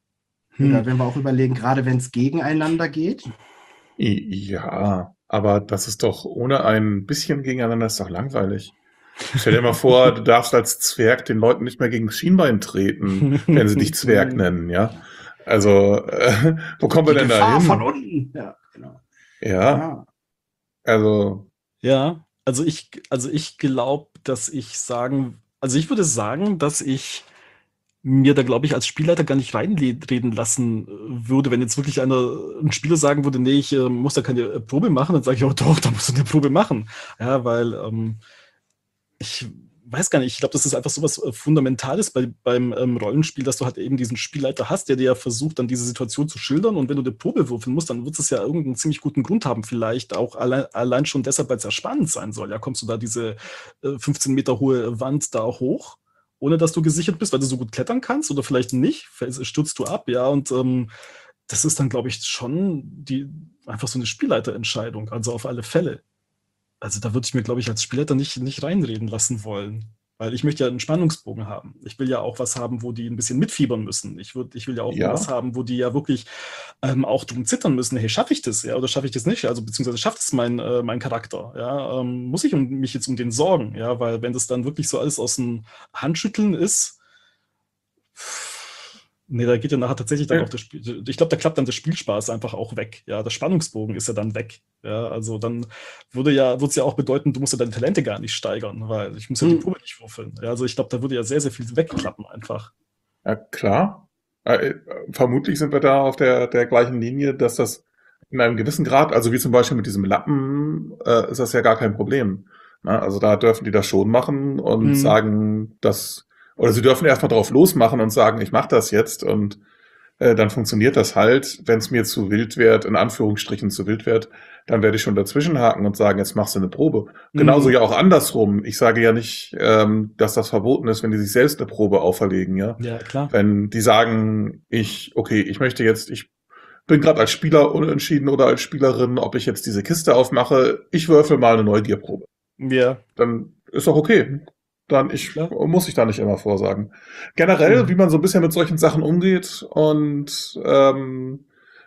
S2: Hm. Oder wenn wir auch überlegen, gerade wenn es gegeneinander geht.
S4: Ja, aber das ist doch ohne ein bisschen gegeneinander ist doch langweilig. Stell dir mal vor, du darfst als Zwerg den Leuten nicht mehr gegen das Schienbein treten, wenn sie dich Zwerg nennen, ja. Also, äh, wo kommen wir denn da hin?
S2: Von unten. Ja, genau.
S4: Ja, ja. Also.
S3: Ja, also ich, also ich glaube, dass ich sagen, also ich würde sagen, dass ich mir da, glaube ich, als Spielleiter gar nicht reinreden lassen würde, wenn jetzt wirklich einer, ein Spieler sagen würde, nee, ich äh, muss da keine Probe machen, dann sage ich auch, doch, da musst du eine Probe machen. Ja, weil ähm, ich weiß gar nicht, ich glaube, das ist einfach so was Fundamentales bei, beim ähm, Rollenspiel, dass du halt eben diesen Spielleiter hast, der dir ja versucht, dann diese Situation zu schildern, und wenn du eine Probe würfeln musst, dann wird es ja irgendeinen ziemlich guten Grund haben, vielleicht auch allein, allein schon deshalb, weil es ja spannend sein soll. Ja, kommst du da diese äh, fünfzehn Meter hohe Wand da hoch, ohne dass du gesichert bist, weil du so gut klettern kannst, oder vielleicht nicht, stürzt du ab, ja, und ähm, das ist dann, glaube ich, schon die einfach so eine Spielleiterentscheidung, also auf alle Fälle. Also da würde ich mir, glaube ich, als Spielleiter nicht, nicht reinreden lassen wollen. Weil ich möchte ja einen Spannungsbogen haben. Ich will ja auch was haben, wo die ein bisschen mitfiebern müssen. Ich, würd, ich will ja auch
S4: Ja.
S3: was haben, wo die ja wirklich ähm, auch drum zittern müssen. Hey, schaffe ich das? Ja, oder schaffe ich das nicht? Also beziehungsweise schafft es mein, äh, mein Charakter? Ja, ähm, muss ich um, mich jetzt um den sorgen? Ja, weil wenn das dann wirklich so alles aus dem Handschütteln ist, nee, da geht ja nachher tatsächlich dann
S4: Ja.
S3: auch das Spiel. Ich glaube, da klappt dann der Spielspaß einfach auch weg. Ja, der Spannungsbogen ist ja dann weg. Ja, also dann würde ja, würde es ja auch bedeuten, du musst ja deine Talente gar nicht steigern, weil ich muss ja die
S2: Hm.
S3: Probe nicht würfeln. Ja, also ich glaube, da würde ja sehr, sehr viel wegklappen einfach.
S4: Ja, klar. Äh, vermutlich sind wir da auf der, der gleichen Linie, dass das in einem gewissen Grad, also wie zum Beispiel mit diesem Lappen, äh, ist das ja gar kein Problem. Na, also da dürfen die das schon machen und
S3: Mhm.
S4: sagen, dass, oder sie dürfen erstmal drauf losmachen und sagen, ich mache das jetzt, und äh, dann funktioniert das halt. Wenn es mir zu wild wird, in Anführungsstrichen zu wild wird, dann werde ich schon dazwischenhaken und sagen, jetzt machst du eine Probe. Genauso
S3: Mhm.
S4: ja auch andersrum. Ich sage ja nicht, ähm, dass das verboten ist, wenn die sich selbst eine Probe auferlegen, ja.
S3: Ja, klar.
S4: Wenn die sagen, ich, okay, ich möchte jetzt, ich bin gerade als Spieler unentschieden oder als Spielerin, ob ich jetzt diese Kiste aufmache, ich würfel mal eine Neugierprobe.
S3: Ja.
S4: Dann ist doch okay. Dann ich,
S3: Klar.
S4: muss ich da nicht immer vorsagen. Generell,
S2: Mhm.
S4: wie man so ein bisschen mit solchen Sachen umgeht und ähm,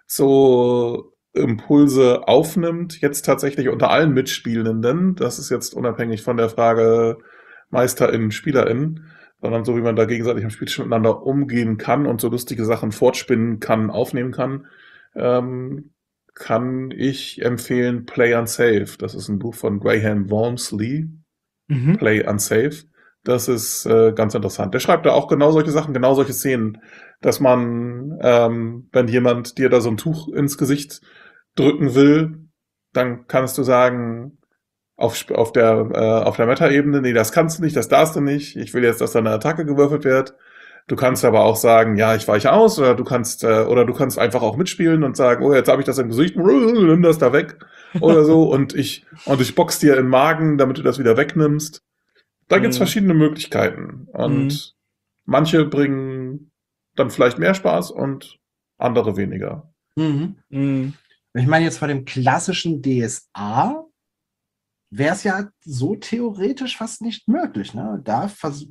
S4: so Impulse aufnimmt, jetzt tatsächlich unter allen Mitspielenden, das ist jetzt unabhängig von der Frage MeisterInnen, SpielerInnen, sondern so wie man da gegenseitig am Spieltisch miteinander umgehen kann und so lustige Sachen fortspinnen kann, aufnehmen kann, ähm, kann ich empfehlen Play Unsafe. Das ist ein Buch von Graham Walmsley,
S3: Mhm.
S4: Play Unsafe. Das ist äh, ganz interessant. Der schreibt da auch genau solche Sachen, genau solche Szenen, dass man, ähm, wenn jemand dir da so ein Tuch ins Gesicht drücken will, dann kannst du sagen, auf, auf der, äh, auf der Meta-Ebene, nee, das kannst du nicht, das darfst du nicht, ich will jetzt, dass da eine Attacke gewürfelt wird. Du kannst aber auch sagen, ja, ich weiche aus, oder du kannst, äh, oder du kannst einfach auch mitspielen und sagen, oh, jetzt habe ich das im Gesicht, nimm das da weg, oder so, und ich, und ich box dir im Magen, damit du das wieder wegnimmst. Da gibt's
S3: Mhm.
S4: verschiedene Möglichkeiten, und
S3: Mhm.
S4: manche bringen dann vielleicht mehr Spaß und andere weniger.
S2: Mhm.
S3: Mhm.
S2: Ich meine, jetzt bei dem klassischen D S A wäre es ja so theoretisch fast nicht möglich. Ne? Da vers-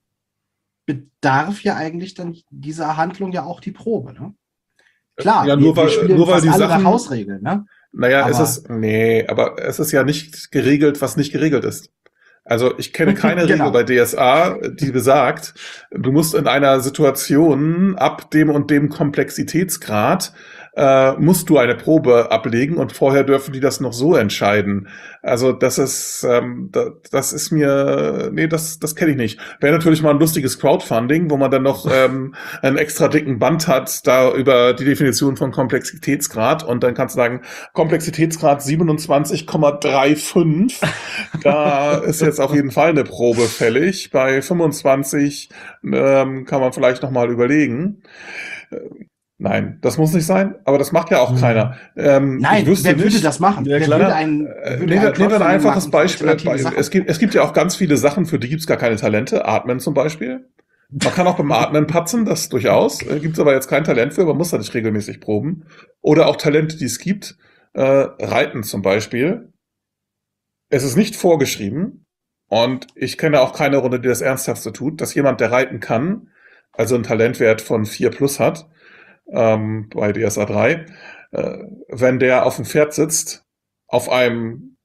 S2: bedarf ja eigentlich dann dieser Handlung ja auch die Probe. Ne? Klar,
S4: Ja,
S2: wir,
S4: nur weil-
S2: wir spielen
S4: nur weil
S2: fast
S4: die
S2: alle
S4: Sachen-
S2: nach Hausregeln. Ne?
S4: Naja,
S2: Aber-
S4: es ist, nee, aber es ist ja nicht geregelt, was nicht geregelt ist. Also ich kenne keine
S2: Genau.
S4: Regel bei D S A, die besagt, du musst in einer Situation ab dem und dem Komplexitätsgrad äh, musst du eine Probe ablegen, und vorher dürfen die das noch so entscheiden. Also das ist, ähm, da, das ist mir, nee, das, das kenne ich nicht. Wäre natürlich mal ein lustiges Crowdfunding, wo man dann noch ähm, einen extra dicken Band hat, da über die Definition von Komplexitätsgrad, und dann kannst du sagen, Komplexitätsgrad siebenundzwanzig Komma fünfunddreißig, da ist jetzt auf jeden Fall eine Probe fällig. Bei fünfundzwanzig ähm, kann man vielleicht noch mal überlegen. Äh, Nein, das muss nicht sein, aber das macht ja auch
S2: Hm.
S4: keiner. Ähm,
S2: Nein,
S4: ich wüsste
S2: wer würde
S4: nicht,
S2: das machen?
S3: Ja,
S2: wer
S3: klar.
S2: würde ein,
S4: äh,
S2: wer würde
S4: nehmen wir- nehmen wir
S2: ein
S4: ein
S2: Crowdfunding
S4: einfaches
S2: machen für
S4: Beispiel.
S2: alternative Sachen?
S4: Es gibt, es gibt ja auch ganz viele Sachen, für die gibt's gar keine Talente. Atmen zum Beispiel. Man kann auch beim Atmen patzen, das durchaus. Äh, gibt's aber jetzt kein Talent für, man muss da nicht regelmäßig proben. Oder auch Talente, die es gibt. Äh, Reiten zum Beispiel. Es ist nicht vorgeschrieben, und ich kenne auch keine Runde, die das ernsthaft so tut, dass jemand, der reiten kann, also einen Talentwert von vier plus hat, ähm, bei D S A drei, äh, wenn der auf dem Pferd sitzt, auf einem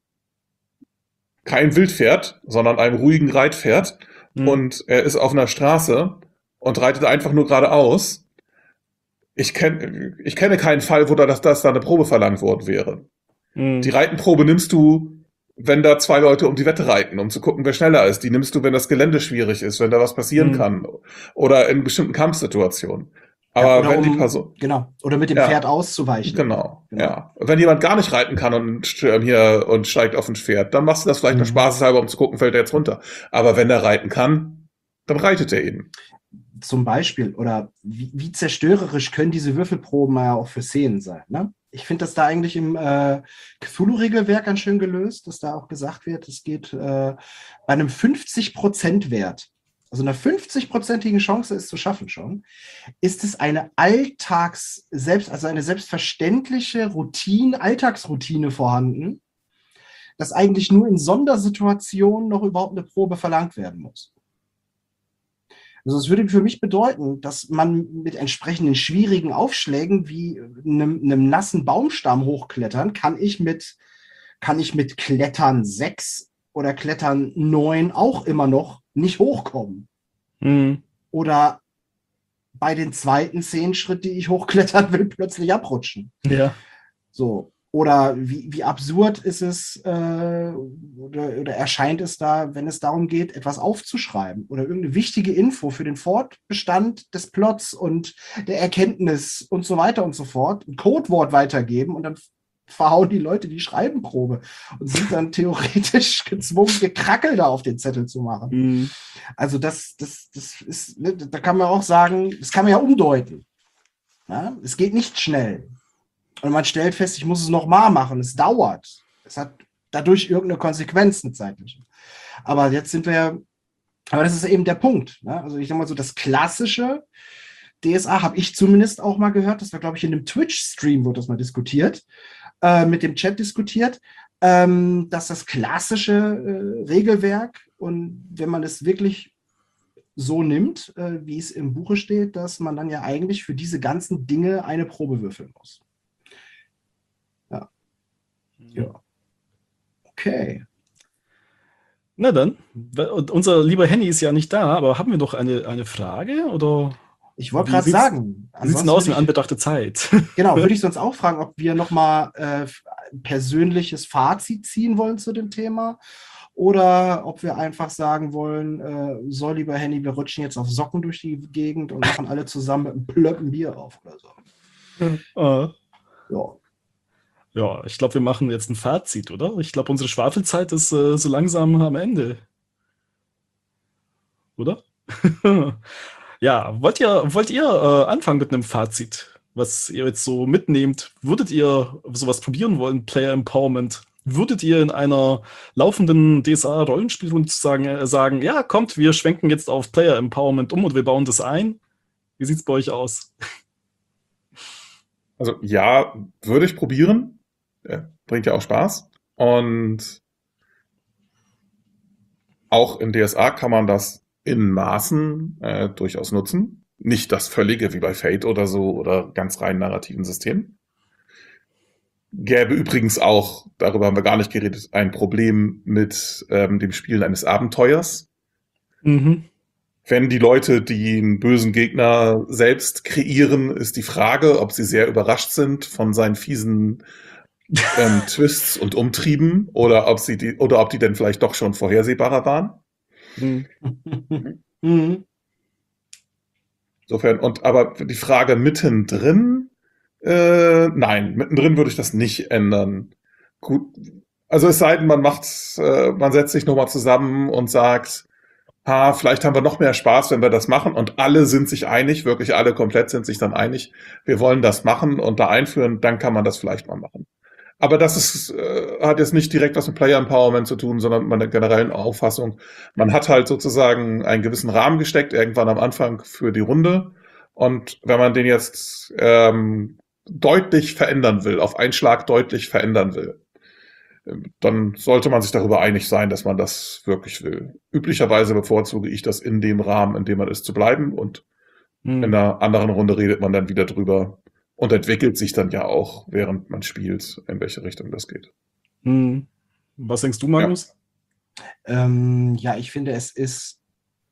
S4: kein Wildpferd, sondern einem ruhigen Reitpferd, mhm. und er ist auf einer Straße und reitet einfach nur geradeaus. Ich, kenn, ich kenne keinen Fall, wo da, dass, dass da eine Probe verlangt worden wäre. Mhm. Die Reitenprobe nimmst du, wenn da zwei Leute um die Wette reiten, um zu gucken, wer schneller ist. Die nimmst du, wenn das Gelände schwierig ist, wenn da was passieren mhm. kann. Oder in bestimmten Kampfsituationen. Aber
S2: ja,
S4: wenn
S2: um,
S4: die Person.
S2: Genau. Oder mit dem
S4: ja,
S2: Pferd auszuweichen.
S4: Genau, genau. Ja. Wenn jemand gar nicht reiten kann und hier und steigt auf ein Pferd, dann machst du das vielleicht mhm. nur spaßeshalber, um zu gucken, fällt er jetzt runter. Aber wenn er reiten kann, dann reitet er eben.
S2: Zum Beispiel. Oder wie, wie zerstörerisch können diese Würfelproben ja auch für Szenen sein, ne? Ich finde das da eigentlich im äh, Cthulhu-Regelwerk ganz schön gelöst, dass da auch gesagt wird, es geht äh, bei einem fünfzig Prozent Wert, also einer fünfzig-prozentigen Chance, es zu schaffen schon, ist es eine Alltags-, selbst, also eine selbstverständliche Routine, Alltagsroutine vorhanden, dass eigentlich nur in Sondersituationen noch überhaupt eine Probe verlangt werden muss. Also es würde für mich bedeuten, dass man mit entsprechenden schwierigen Aufschlägen wie einem, einem nassen Baumstamm hochklettern, kann ich mit, kann ich mit Klettern sechs oder Klettern neun auch immer noch nicht hochkommen. Mhm. Oder bei den zweiten zehn Schritt, die ich hochklettern will, plötzlich abrutschen.
S3: Ja.
S2: So. Oder wie, wie absurd ist es äh, oder, oder erscheint es da, wenn es darum geht, etwas aufzuschreiben oder irgendeine wichtige Info für den Fortbestand des Plots und der Erkenntnis und so weiter und so fort, ein Codewort weitergeben und dann verhauen die Leute die Schreibenprobe und sind dann theoretisch gezwungen, Gekrackel da auf den Zettel zu machen. Mhm. Also das, das, das ist, ne, da kann man auch sagen, das kann man ja umdeuten. Ja? Es geht nicht schnell. Und man stellt fest, ich muss es nochmal machen. Es dauert. Es hat dadurch irgendeine Konsequenz, eine zeitliche. Aber jetzt sind wir ja, aber das ist eben der Punkt. Ne? Also ich sag mal so, das klassische D S A habe ich zumindest auch mal gehört. Das war, glaube ich, in einem Twitch-Stream, wurde das mal diskutiert, äh, mit dem Chat diskutiert, ähm, dass das klassische äh, Regelwerk, und wenn man es wirklich so nimmt, äh, wie es im Buche steht, dass man dann ja eigentlich für diese ganzen Dinge eine Probe würfeln muss. Ja. Okay.
S3: Na dann, unser lieber Henny ist ja nicht da, aber haben wir noch eine, eine Frage? Oder
S2: ich wollte gerade sagen.
S3: Wie sieht es denn aus mit anbetrachter Zeit?
S2: Genau, würde ich sonst auch fragen, ob wir nochmal äh, ein persönliches Fazit ziehen wollen zu dem Thema oder ob wir einfach sagen wollen, äh, so lieber Henny, wir rutschen jetzt auf Socken durch die Gegend und machen alle zusammen mit einem Plöppen Bier auf oder so.
S3: Uh.
S2: Ja.
S3: Ja, ich glaube, wir machen jetzt ein Fazit, oder? Ich glaube, unsere Schwafelzeit ist äh, so langsam am Ende. Oder? Ja, wollt ihr, wollt ihr äh, anfangen mit einem Fazit, was ihr jetzt so mitnehmt? Würdet ihr sowas probieren wollen, Player Empowerment? Würdet ihr in einer laufenden D S A-Rollenspielrunde sagen, äh, sagen, ja, kommt, wir schwenken jetzt auf Player Empowerment um und wir bauen das ein? Wie sieht's bei euch aus?
S4: Also ja, würde ich probieren. Ja, bringt ja auch Spaß. Und auch in D S A kann man das in Maßen äh, durchaus nutzen. Nicht das Völlige wie bei Fate oder so oder ganz rein narrativen Systemen. Gäbe übrigens auch, darüber haben wir gar nicht geredet, ein Problem mit ähm, dem Spielen eines Abenteuers.
S3: Mhm.
S4: Wenn die Leute, die einen bösen Gegner selbst kreieren, ist die Frage, ob sie sehr überrascht sind von seinen fiesen ähm, Twists und Umtrieben oder ob sie die, oder ob die denn vielleicht doch schon vorhersehbarer waren.
S2: Mhm. Mhm.
S4: Insofern, und aber die Frage mittendrin, äh, nein, mittendrin würde ich das nicht ändern. Gut, also es sei denn, man macht, äh, man setzt sich nochmal zusammen und sagt, ha, vielleicht haben wir noch mehr Spaß, wenn wir das machen, und alle sind sich einig, wirklich alle komplett sind sich dann einig, wir wollen das machen und da einführen, dann kann man das vielleicht mal machen. Aber das ist, äh, hat jetzt nicht direkt was mit Player Empowerment zu tun, sondern mit einer generellen Auffassung. Man hat halt sozusagen einen gewissen Rahmen gesteckt, irgendwann am Anfang für die Runde. Und wenn man den jetzt ähm, deutlich verändern will, auf einen Schlag deutlich verändern will, dann sollte man sich darüber einig sein, dass man das wirklich will. Üblicherweise bevorzuge ich das in dem Rahmen, in dem man ist, zu bleiben. Und In einer anderen Runde redet man dann wieder drüber und entwickelt sich dann ja auch, während man spielt, in welche Richtung das geht.
S3: Hm. Was denkst du, Magnus?
S2: Ja, ähm, ja ich finde, es ist.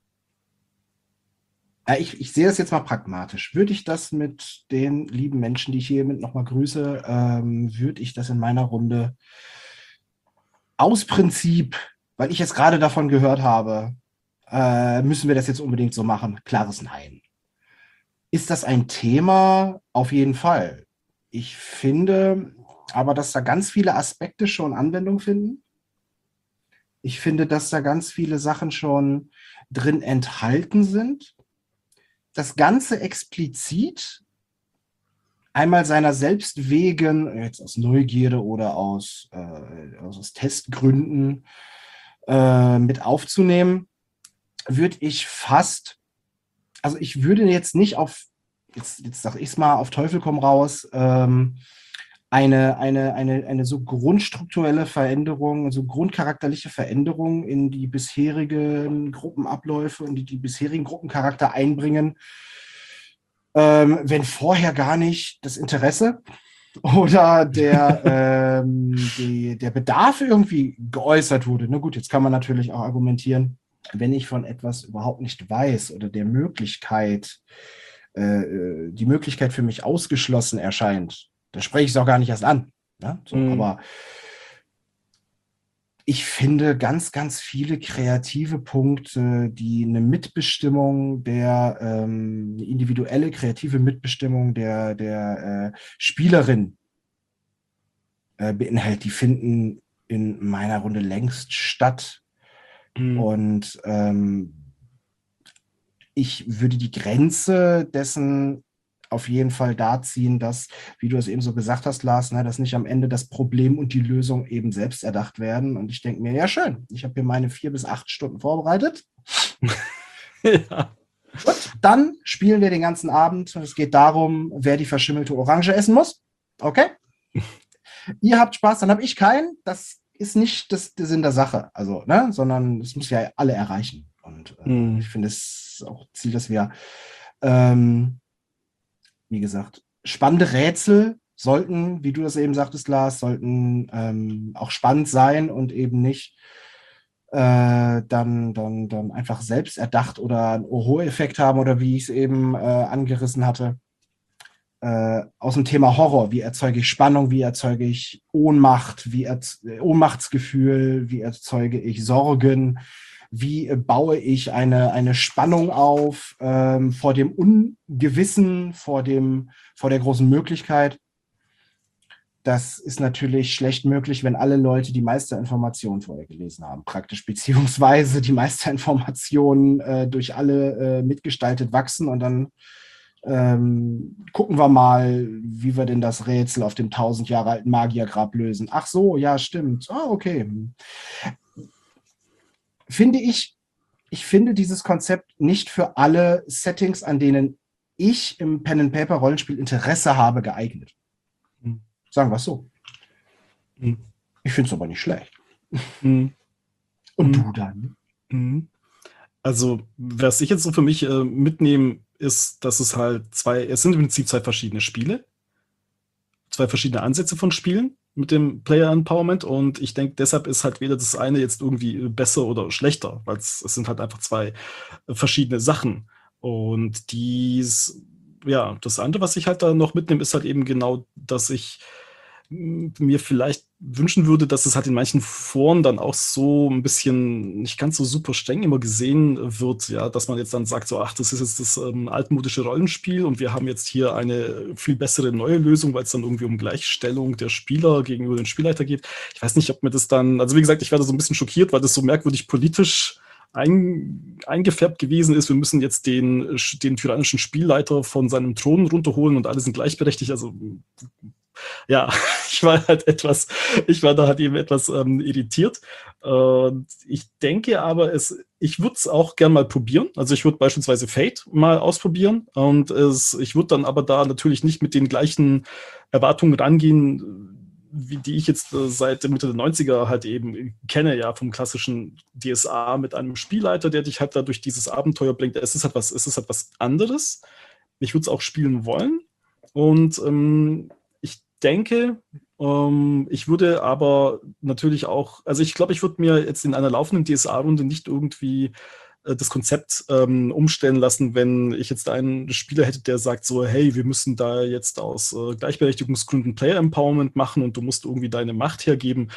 S2: Ja, ich, ich sehe das jetzt mal pragmatisch. Würde ich das mit den lieben Menschen, die ich hiermit nochmal grüße, ähm, würde ich das in meiner Runde aus Prinzip, weil ich jetzt gerade davon gehört habe, äh, müssen wir das jetzt unbedingt so machen? Klares Nein. Ist das ein Thema? Auf jeden Fall. Ich finde aber, dass da ganz viele Aspekte schon Anwendung finden. Ich finde, dass da ganz viele Sachen schon drin enthalten sind. Das Ganze explizit einmal seiner selbst wegen, jetzt aus Neugierde oder aus, äh, aus Testgründen äh, mit aufzunehmen, würde ich fast, also ich würde jetzt nicht auf, jetzt, jetzt sage ich es mal, auf Teufel komm raus, ähm, eine, eine, eine, eine so grundstrukturelle Veränderung, so grundcharakterliche Veränderung in die bisherigen Gruppenabläufe und die, die bisherigen Gruppencharakter einbringen, ähm, wenn vorher gar nicht das Interesse oder der, ähm, die, der Bedarf irgendwie geäußert wurde. Na gut, jetzt kann man natürlich auch argumentieren, wenn ich von etwas überhaupt nicht weiß oder der Möglichkeit, äh, die Möglichkeit für mich ausgeschlossen erscheint, da spreche ich es auch gar nicht erst an. Ja? So, mhm. Aber ich finde ganz, ganz viele kreative Punkte, die eine Mitbestimmung der, ähm, eine individuelle kreative Mitbestimmung der, der äh, Spielerin äh, beinhaltet, die finden in meiner Runde längst statt. Mhm. Und ähm, ich würde die Grenze dessen auf jeden Fall da ziehen, dass, wie du es eben so gesagt hast, Lars, ne, dass nicht am Ende das Problem und die Lösung eben selbst erdacht werden. Und ich denke mir, ja schön, ich habe hier meine vier bis acht Stunden vorbereitet. Ja. Gut, dann spielen wir den ganzen Abend und es geht darum, wer die verschimmelte Orange essen muss. Okay? Ihr habt Spaß, dann habe ich keinen. Das ist nicht das, der Sinn der Sache, also, ne, sondern es muss ja alle erreichen. Und äh, hm. ich finde, es ist auch Ziel, dass wir ähm, wie gesagt, spannende Rätsel sollten, wie du das eben sagtest, Lars, sollten ähm, auch spannend sein und eben nicht äh, dann, dann, dann einfach selbst erdacht oder einen Oho-Effekt haben oder wie ich es eben äh, angerissen hatte. Äh, aus dem Thema Horror, wie erzeuge ich Spannung, wie erzeuge ich Ohnmacht, wie erz- Ohnmachtsgefühl, wie erzeuge ich Sorgen, wie baue ich eine, eine Spannung auf ähm, vor dem Ungewissen, vor, dem, vor der großen Möglichkeit. Das ist natürlich schlecht möglich, wenn alle Leute die Meisterinformationen vorher gelesen haben, praktisch, beziehungsweise die Meisterinformationen äh, durch alle äh, mitgestaltet wachsen und dann ähm, gucken wir mal, wie wir denn das Rätsel auf dem tausend Jahre alten Magiergrab lösen. Ach so, ja, stimmt. Ah, okay. Finde ich, ich finde dieses Konzept nicht für alle Settings, an denen ich im Pen-and-Paper-Rollenspiel Interesse habe, geeignet. Hm. Sagen wir es so. Hm. Ich finde es aber nicht schlecht. Hm. Und hm. du dann?
S3: Hm. Also, was ich jetzt so für mich äh, mitnehme, ist, dass es halt zwei, es sind im Prinzip zwei verschiedene Spiele. Zwei verschiedene Ansätze von Spielen mit dem Player Empowerment und ich denke, deshalb ist halt weder das eine jetzt irgendwie besser oder schlechter, weil es sind halt einfach zwei verschiedene Sachen. Und dies, ja, das andere, was ich halt da noch mitnehme, ist halt eben genau, dass ich mir vielleicht wünschen würde, dass es halt in manchen Foren dann auch so ein bisschen nicht ganz so super streng immer gesehen wird, ja, dass man jetzt dann sagt, so, ach, das ist jetzt das ähm, altmodische Rollenspiel und wir haben jetzt hier eine viel bessere neue Lösung, weil es dann irgendwie um Gleichstellung der Spieler gegenüber den Spielleiter geht. Ich weiß nicht, ob mir das dann, also wie gesagt, ich werde so ein bisschen schockiert, weil das so merkwürdig politisch Ein, eingefärbt gewesen ist, wir müssen jetzt den, den tyrannischen Spielleiter von seinem Thron runterholen und alle sind gleichberechtigt. Also ja, ich war halt etwas, ich war da halt eben etwas ähm, irritiert. Und ich denke aber, es, ich würde es auch gern mal probieren. Also ich würde beispielsweise Fate mal ausprobieren und es, ich würde dann aber da natürlich nicht mit den gleichen Erwartungen rangehen, wie die ich jetzt äh, seit Mitte der neunziger halt eben kenne, ja, vom klassischen D S A mit einem Spielleiter, der dich halt da durch dieses Abenteuer bringt. Es ist halt was, es ist halt was anderes. Ich würde es auch spielen wollen. Und ähm, ich denke, ähm, ich würde aber natürlich auch, also ich glaube, ich würde mir jetzt in einer laufenden D S A-Runde nicht irgendwie äh, das Konzept ähm, umstellen lassen, wenn ich jetzt einen Spieler hätte, der sagt so, hey, wir müssen da jetzt aus äh, Gleichberechtigungsgründen Player Empowerment machen und du musst irgendwie deine Macht hergeben.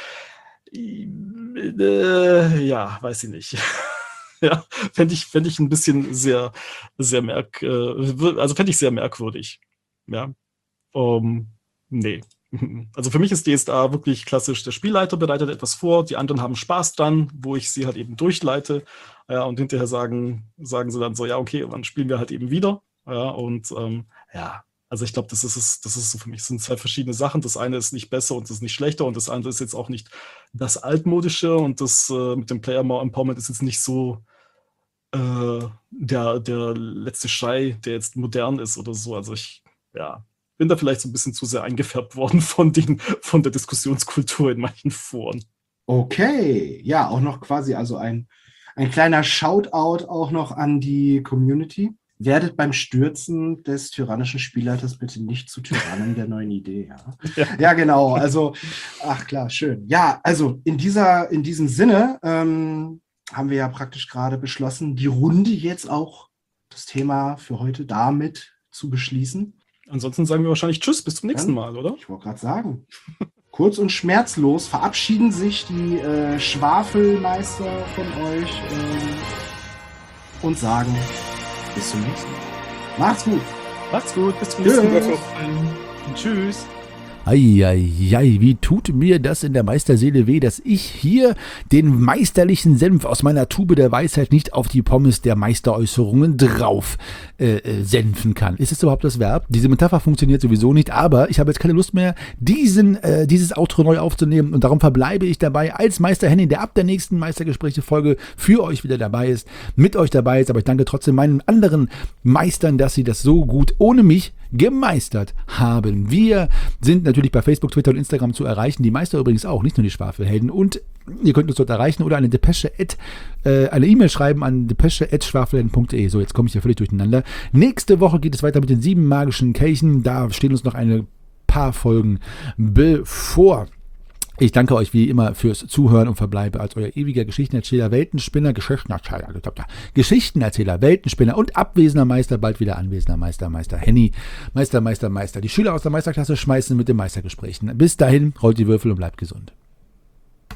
S3: Äh, ja, weiß ich nicht. Ja, fände ich, fänd ich ein bisschen sehr, sehr merk, äh, also fände ich sehr merkwürdig. Ja, um, nee. Also für mich ist D S A wirklich klassisch, der Spielleiter bereitet etwas vor, die anderen haben Spaß dran, wo ich sie halt eben durchleite, ja, und hinterher sagen, sagen sie dann so, ja, okay, wann spielen wir halt eben wieder, ja, und ähm, ja, also ich glaube, das ist, das ist so für mich, das sind zwei verschiedene Sachen, das eine ist nicht besser und das ist nicht schlechter und das andere ist jetzt auch nicht das Altmodische und das äh, mit dem Player Empowerment ist jetzt nicht so äh, der, der letzte Schrei, der jetzt modern ist oder so, also ich, ja, bin da vielleicht so ein bisschen zu sehr eingefärbt worden von, den, von der Diskussionskultur in manchen Foren.
S2: Okay, ja, auch noch quasi also ein, ein kleiner Shoutout auch noch an die Community. Werdet beim Stürzen des tyrannischen Spielleiters bitte nicht zu Tyrannen der neuen Idee. Ja, ja. Ja, genau, also, ach klar, schön. Ja, also in, dieser, in diesem Sinne ähm, haben wir ja praktisch gerade beschlossen, die Runde jetzt auch, das Thema für heute damit zu beschließen.
S3: Ansonsten sagen wir wahrscheinlich Tschüss, bis zum nächsten Mal, oder?
S2: Ich wollte gerade sagen. Kurz und schmerzlos verabschieden sich die äh, Schwafelmeister von euch äh, und sagen bis zum nächsten Mal. Macht's gut.
S3: Macht's gut, bis zum nächsten Mal.
S2: Tschüss.
S1: Eieiei, wie tut mir das in der Meisterseele weh, dass ich hier den meisterlichen Senf aus meiner Tube der Weisheit nicht auf die Pommes der Meisteräußerungen drauf äh, äh, senfen kann. Ist es überhaupt das Verb? Diese Metapher funktioniert sowieso nicht, aber ich habe jetzt keine Lust mehr, diesen, äh, dieses Outro neu aufzunehmen und darum verbleibe ich dabei als Meister Henning, der ab der nächsten Meistergespräche-Folge für euch wieder dabei ist, mit euch dabei ist, aber ich danke trotzdem meinen anderen Meistern, dass sie das so gut ohne mich gemeistert haben. Wir sind natürlich bei Facebook, Twitter und Instagram zu erreichen. Die Meister übrigens auch, nicht nur die Schwafelhelden. Und ihr könnt uns dort erreichen oder eine Depesche at, äh, eine E-Mail schreiben an depesche at schwafelhelden punkt de. So, jetzt komme ich ja völlig durcheinander. Nächste Woche geht es weiter mit den sieben magischen Kelchen. Da stehen uns noch eine paar Folgen bevor. Ich danke euch wie immer fürs Zuhören und verbleibe als euer ewiger Geschichtenerzähler, Weltenspinner, Geschichtenerzähler, Geschichtenerzähler, Weltenspinner und abwesender Meister, bald wieder anwesender Meister, Meister Henny, Meister, Meister, Meister. Die Schüler aus der Meisterklasse schmeißen mit den Meistergesprächen. Bis dahin, rollt die Würfel und bleibt gesund.